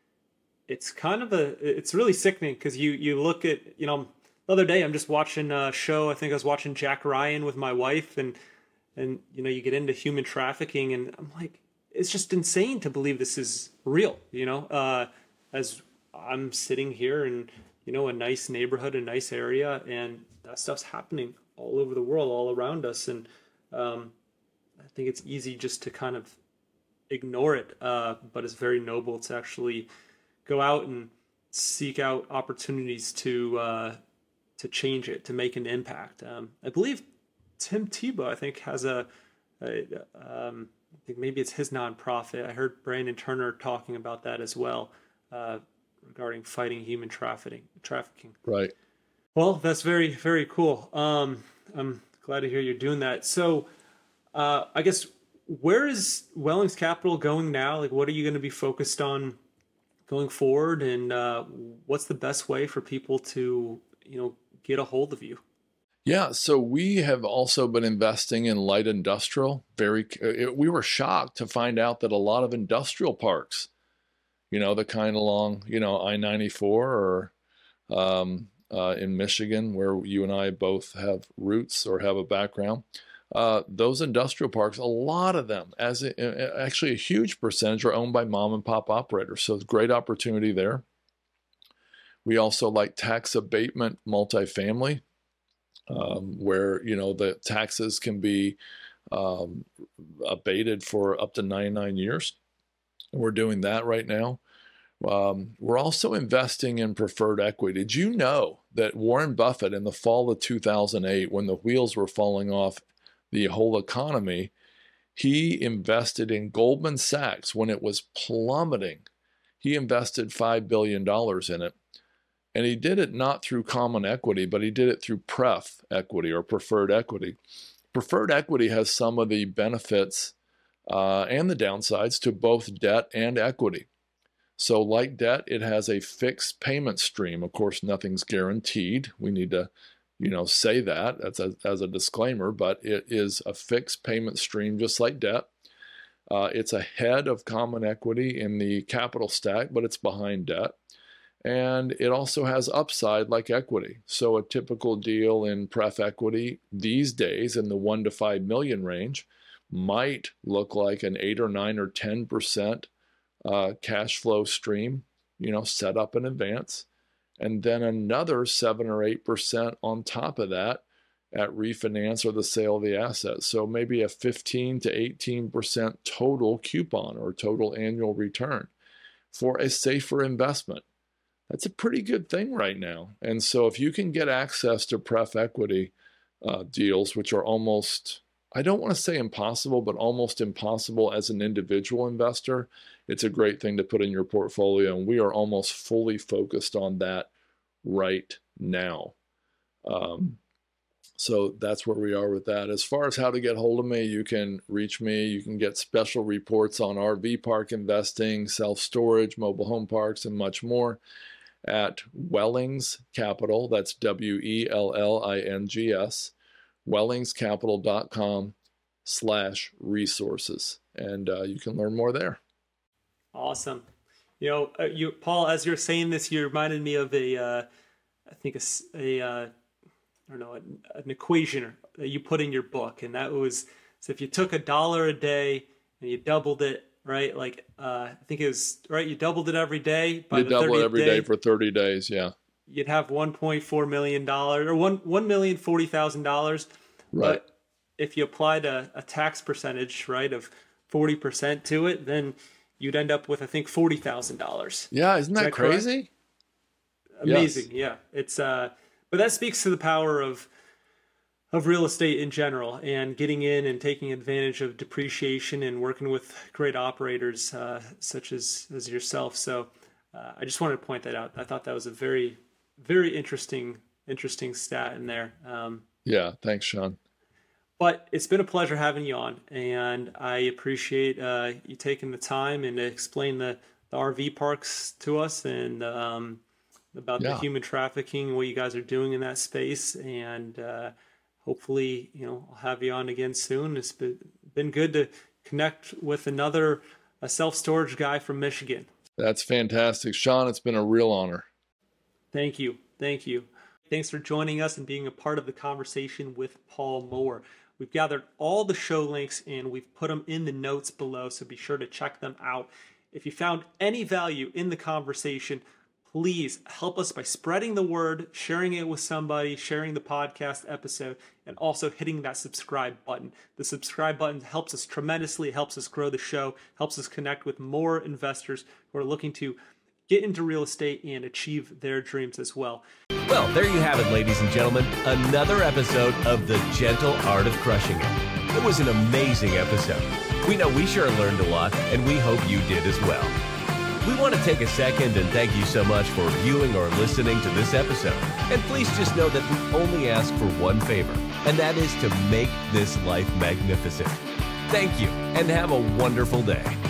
it's kind of a, it's really sickening because you, you look at, you know, the other day I'm just watching a show. I think I was watching Jack Ryan with my wife, and And, you know, you get into human trafficking and I'm like, it's just insane to believe this is real, you know, uh, as I'm sitting here in, you know, a nice neighborhood, a nice area, and that stuff's happening all over the world, all around us. And um, I think it's easy just to kind of ignore it, uh, but it's very noble to actually go out and seek out opportunities to uh, to change it, to make an impact. Um, I believe Tim Tebow, I think, has a, a um, I think maybe it's his nonprofit. I heard Brandon Turner talking about that as well, uh, regarding fighting human trafficking. Trafficking. Right. Well, that's very, very cool. Um, I'm glad to hear you're doing that. So, uh, I guess, where is Wellings Capital going now? Like, what are you going to be focused on going forward, and uh, what's the best way for people to, you know, get a hold of you? Yeah, so we have also been investing in light industrial. Very, it, we were shocked to find out that a lot of industrial parks, you know, the kind along, you know, I ninety-four or um, uh, in Michigan, where you and I both have roots or have a background, uh, those industrial parks, a lot of them, as a, actually a huge percentage, are owned by mom and pop operators. So it's a great opportunity there. We also like tax abatement multifamily. Um, where, you know, the taxes can be um, abated for up to ninety-nine years. We're doing that right now. Um, we're also investing in preferred equity. Did you know that Warren Buffett, in the fall of two thousand eight, when the wheels were falling off the whole economy, he invested in Goldman Sachs when it was plummeting? He invested five billion dollars in it. And he did it not through common equity, but he did it through pref equity or preferred equity. Preferred equity has some of the benefits uh, and the downsides to both debt and equity. So like debt, it has a fixed payment stream. Of course, nothing's guaranteed. We need to, you know, say that as a, as a disclaimer, but it is a fixed payment stream just like debt. Uh, it's ahead of common equity in the capital stack, but it's behind debt. And it also has upside like equity. So a typical deal in pref equity these days in the one to five million range might look like an eight or nine or ten percent uh, cash flow stream, you know, set up in advance, and then another seven or eight percent on top of that at refinance or the sale of the asset. So maybe a fifteen to eighteen percent total coupon or total annual return for a safer investment. That's a pretty good thing right now. And so if you can get access to pref equity uh, deals, which are almost, I don't want to say impossible, but almost impossible as an individual investor, it's a great thing to put in your portfolio. And we are almost fully focused on that right now. Um, so that's where we are with that. As far as how to get hold of me, you can reach me. You can get special reports on R V park investing, self-storage, mobile home parks, and much more at Wellings Capital. That's W E L L I N G S, wellingscapital.com slash resources. And uh, you can learn more there. Awesome. You know, uh, you Paul, as you're saying this, you reminded me of a, uh, I think a, a uh, I don't know, an, an equation that you put in your book. And that was, so if you took a dollar a day and you doubled it, right? Like, uh, I think it was, right, you doubled it every day. By you the double it every day, day for thirty days, yeah. You'd have one point four million dollars or one one million forty thousand dollars. Right. But if you applied a, a tax percentage, right, of forty percent to it, then you'd end up with, I think, forty thousand dollars. Yeah, isn't that, Is that crazy? Amazing, Yes. yeah. It's uh, but that speaks to the power of of real estate in general, and getting in and taking advantage of depreciation and working with great operators uh, such as as yourself. So uh, I just wanted to point that out. I thought that was a very, very interesting interesting stat in there. Um, Yeah, thanks, Sean. But it's been a pleasure having you on, and I appreciate uh, you taking the time and to explain the, the R V parks to us and um, about Yeah. the human trafficking, what you guys are doing in that space. And uh, hopefully, you know, I'll have you on again soon. It's been, been good to connect with another a self-storage guy from Michigan. That's fantastic. Sean, it's been a real honor. Thank you. Thank you. Thanks for joining us and being a part of the conversation with Paul Moore. We've gathered all the show links and we've put them in the notes below, so be sure to check them out. If you found any value in the conversation, please help us by spreading the word, sharing it with somebody, sharing the podcast episode, and also hitting that subscribe button. The subscribe button helps us tremendously. It helps us grow the show, helps us connect with more investors who are looking to get into real estate and achieve their dreams as well. Well, there you have it, ladies and gentlemen. Another episode of The Gentle Art of Crushing It. It was an amazing episode. We know we sure learned a lot, and we hope you did as well. We want to take a second and thank you so much for viewing or listening to this episode. And please just know that we only ask for one favor, and that is to make this life magnificent. Thank you, and have a wonderful day.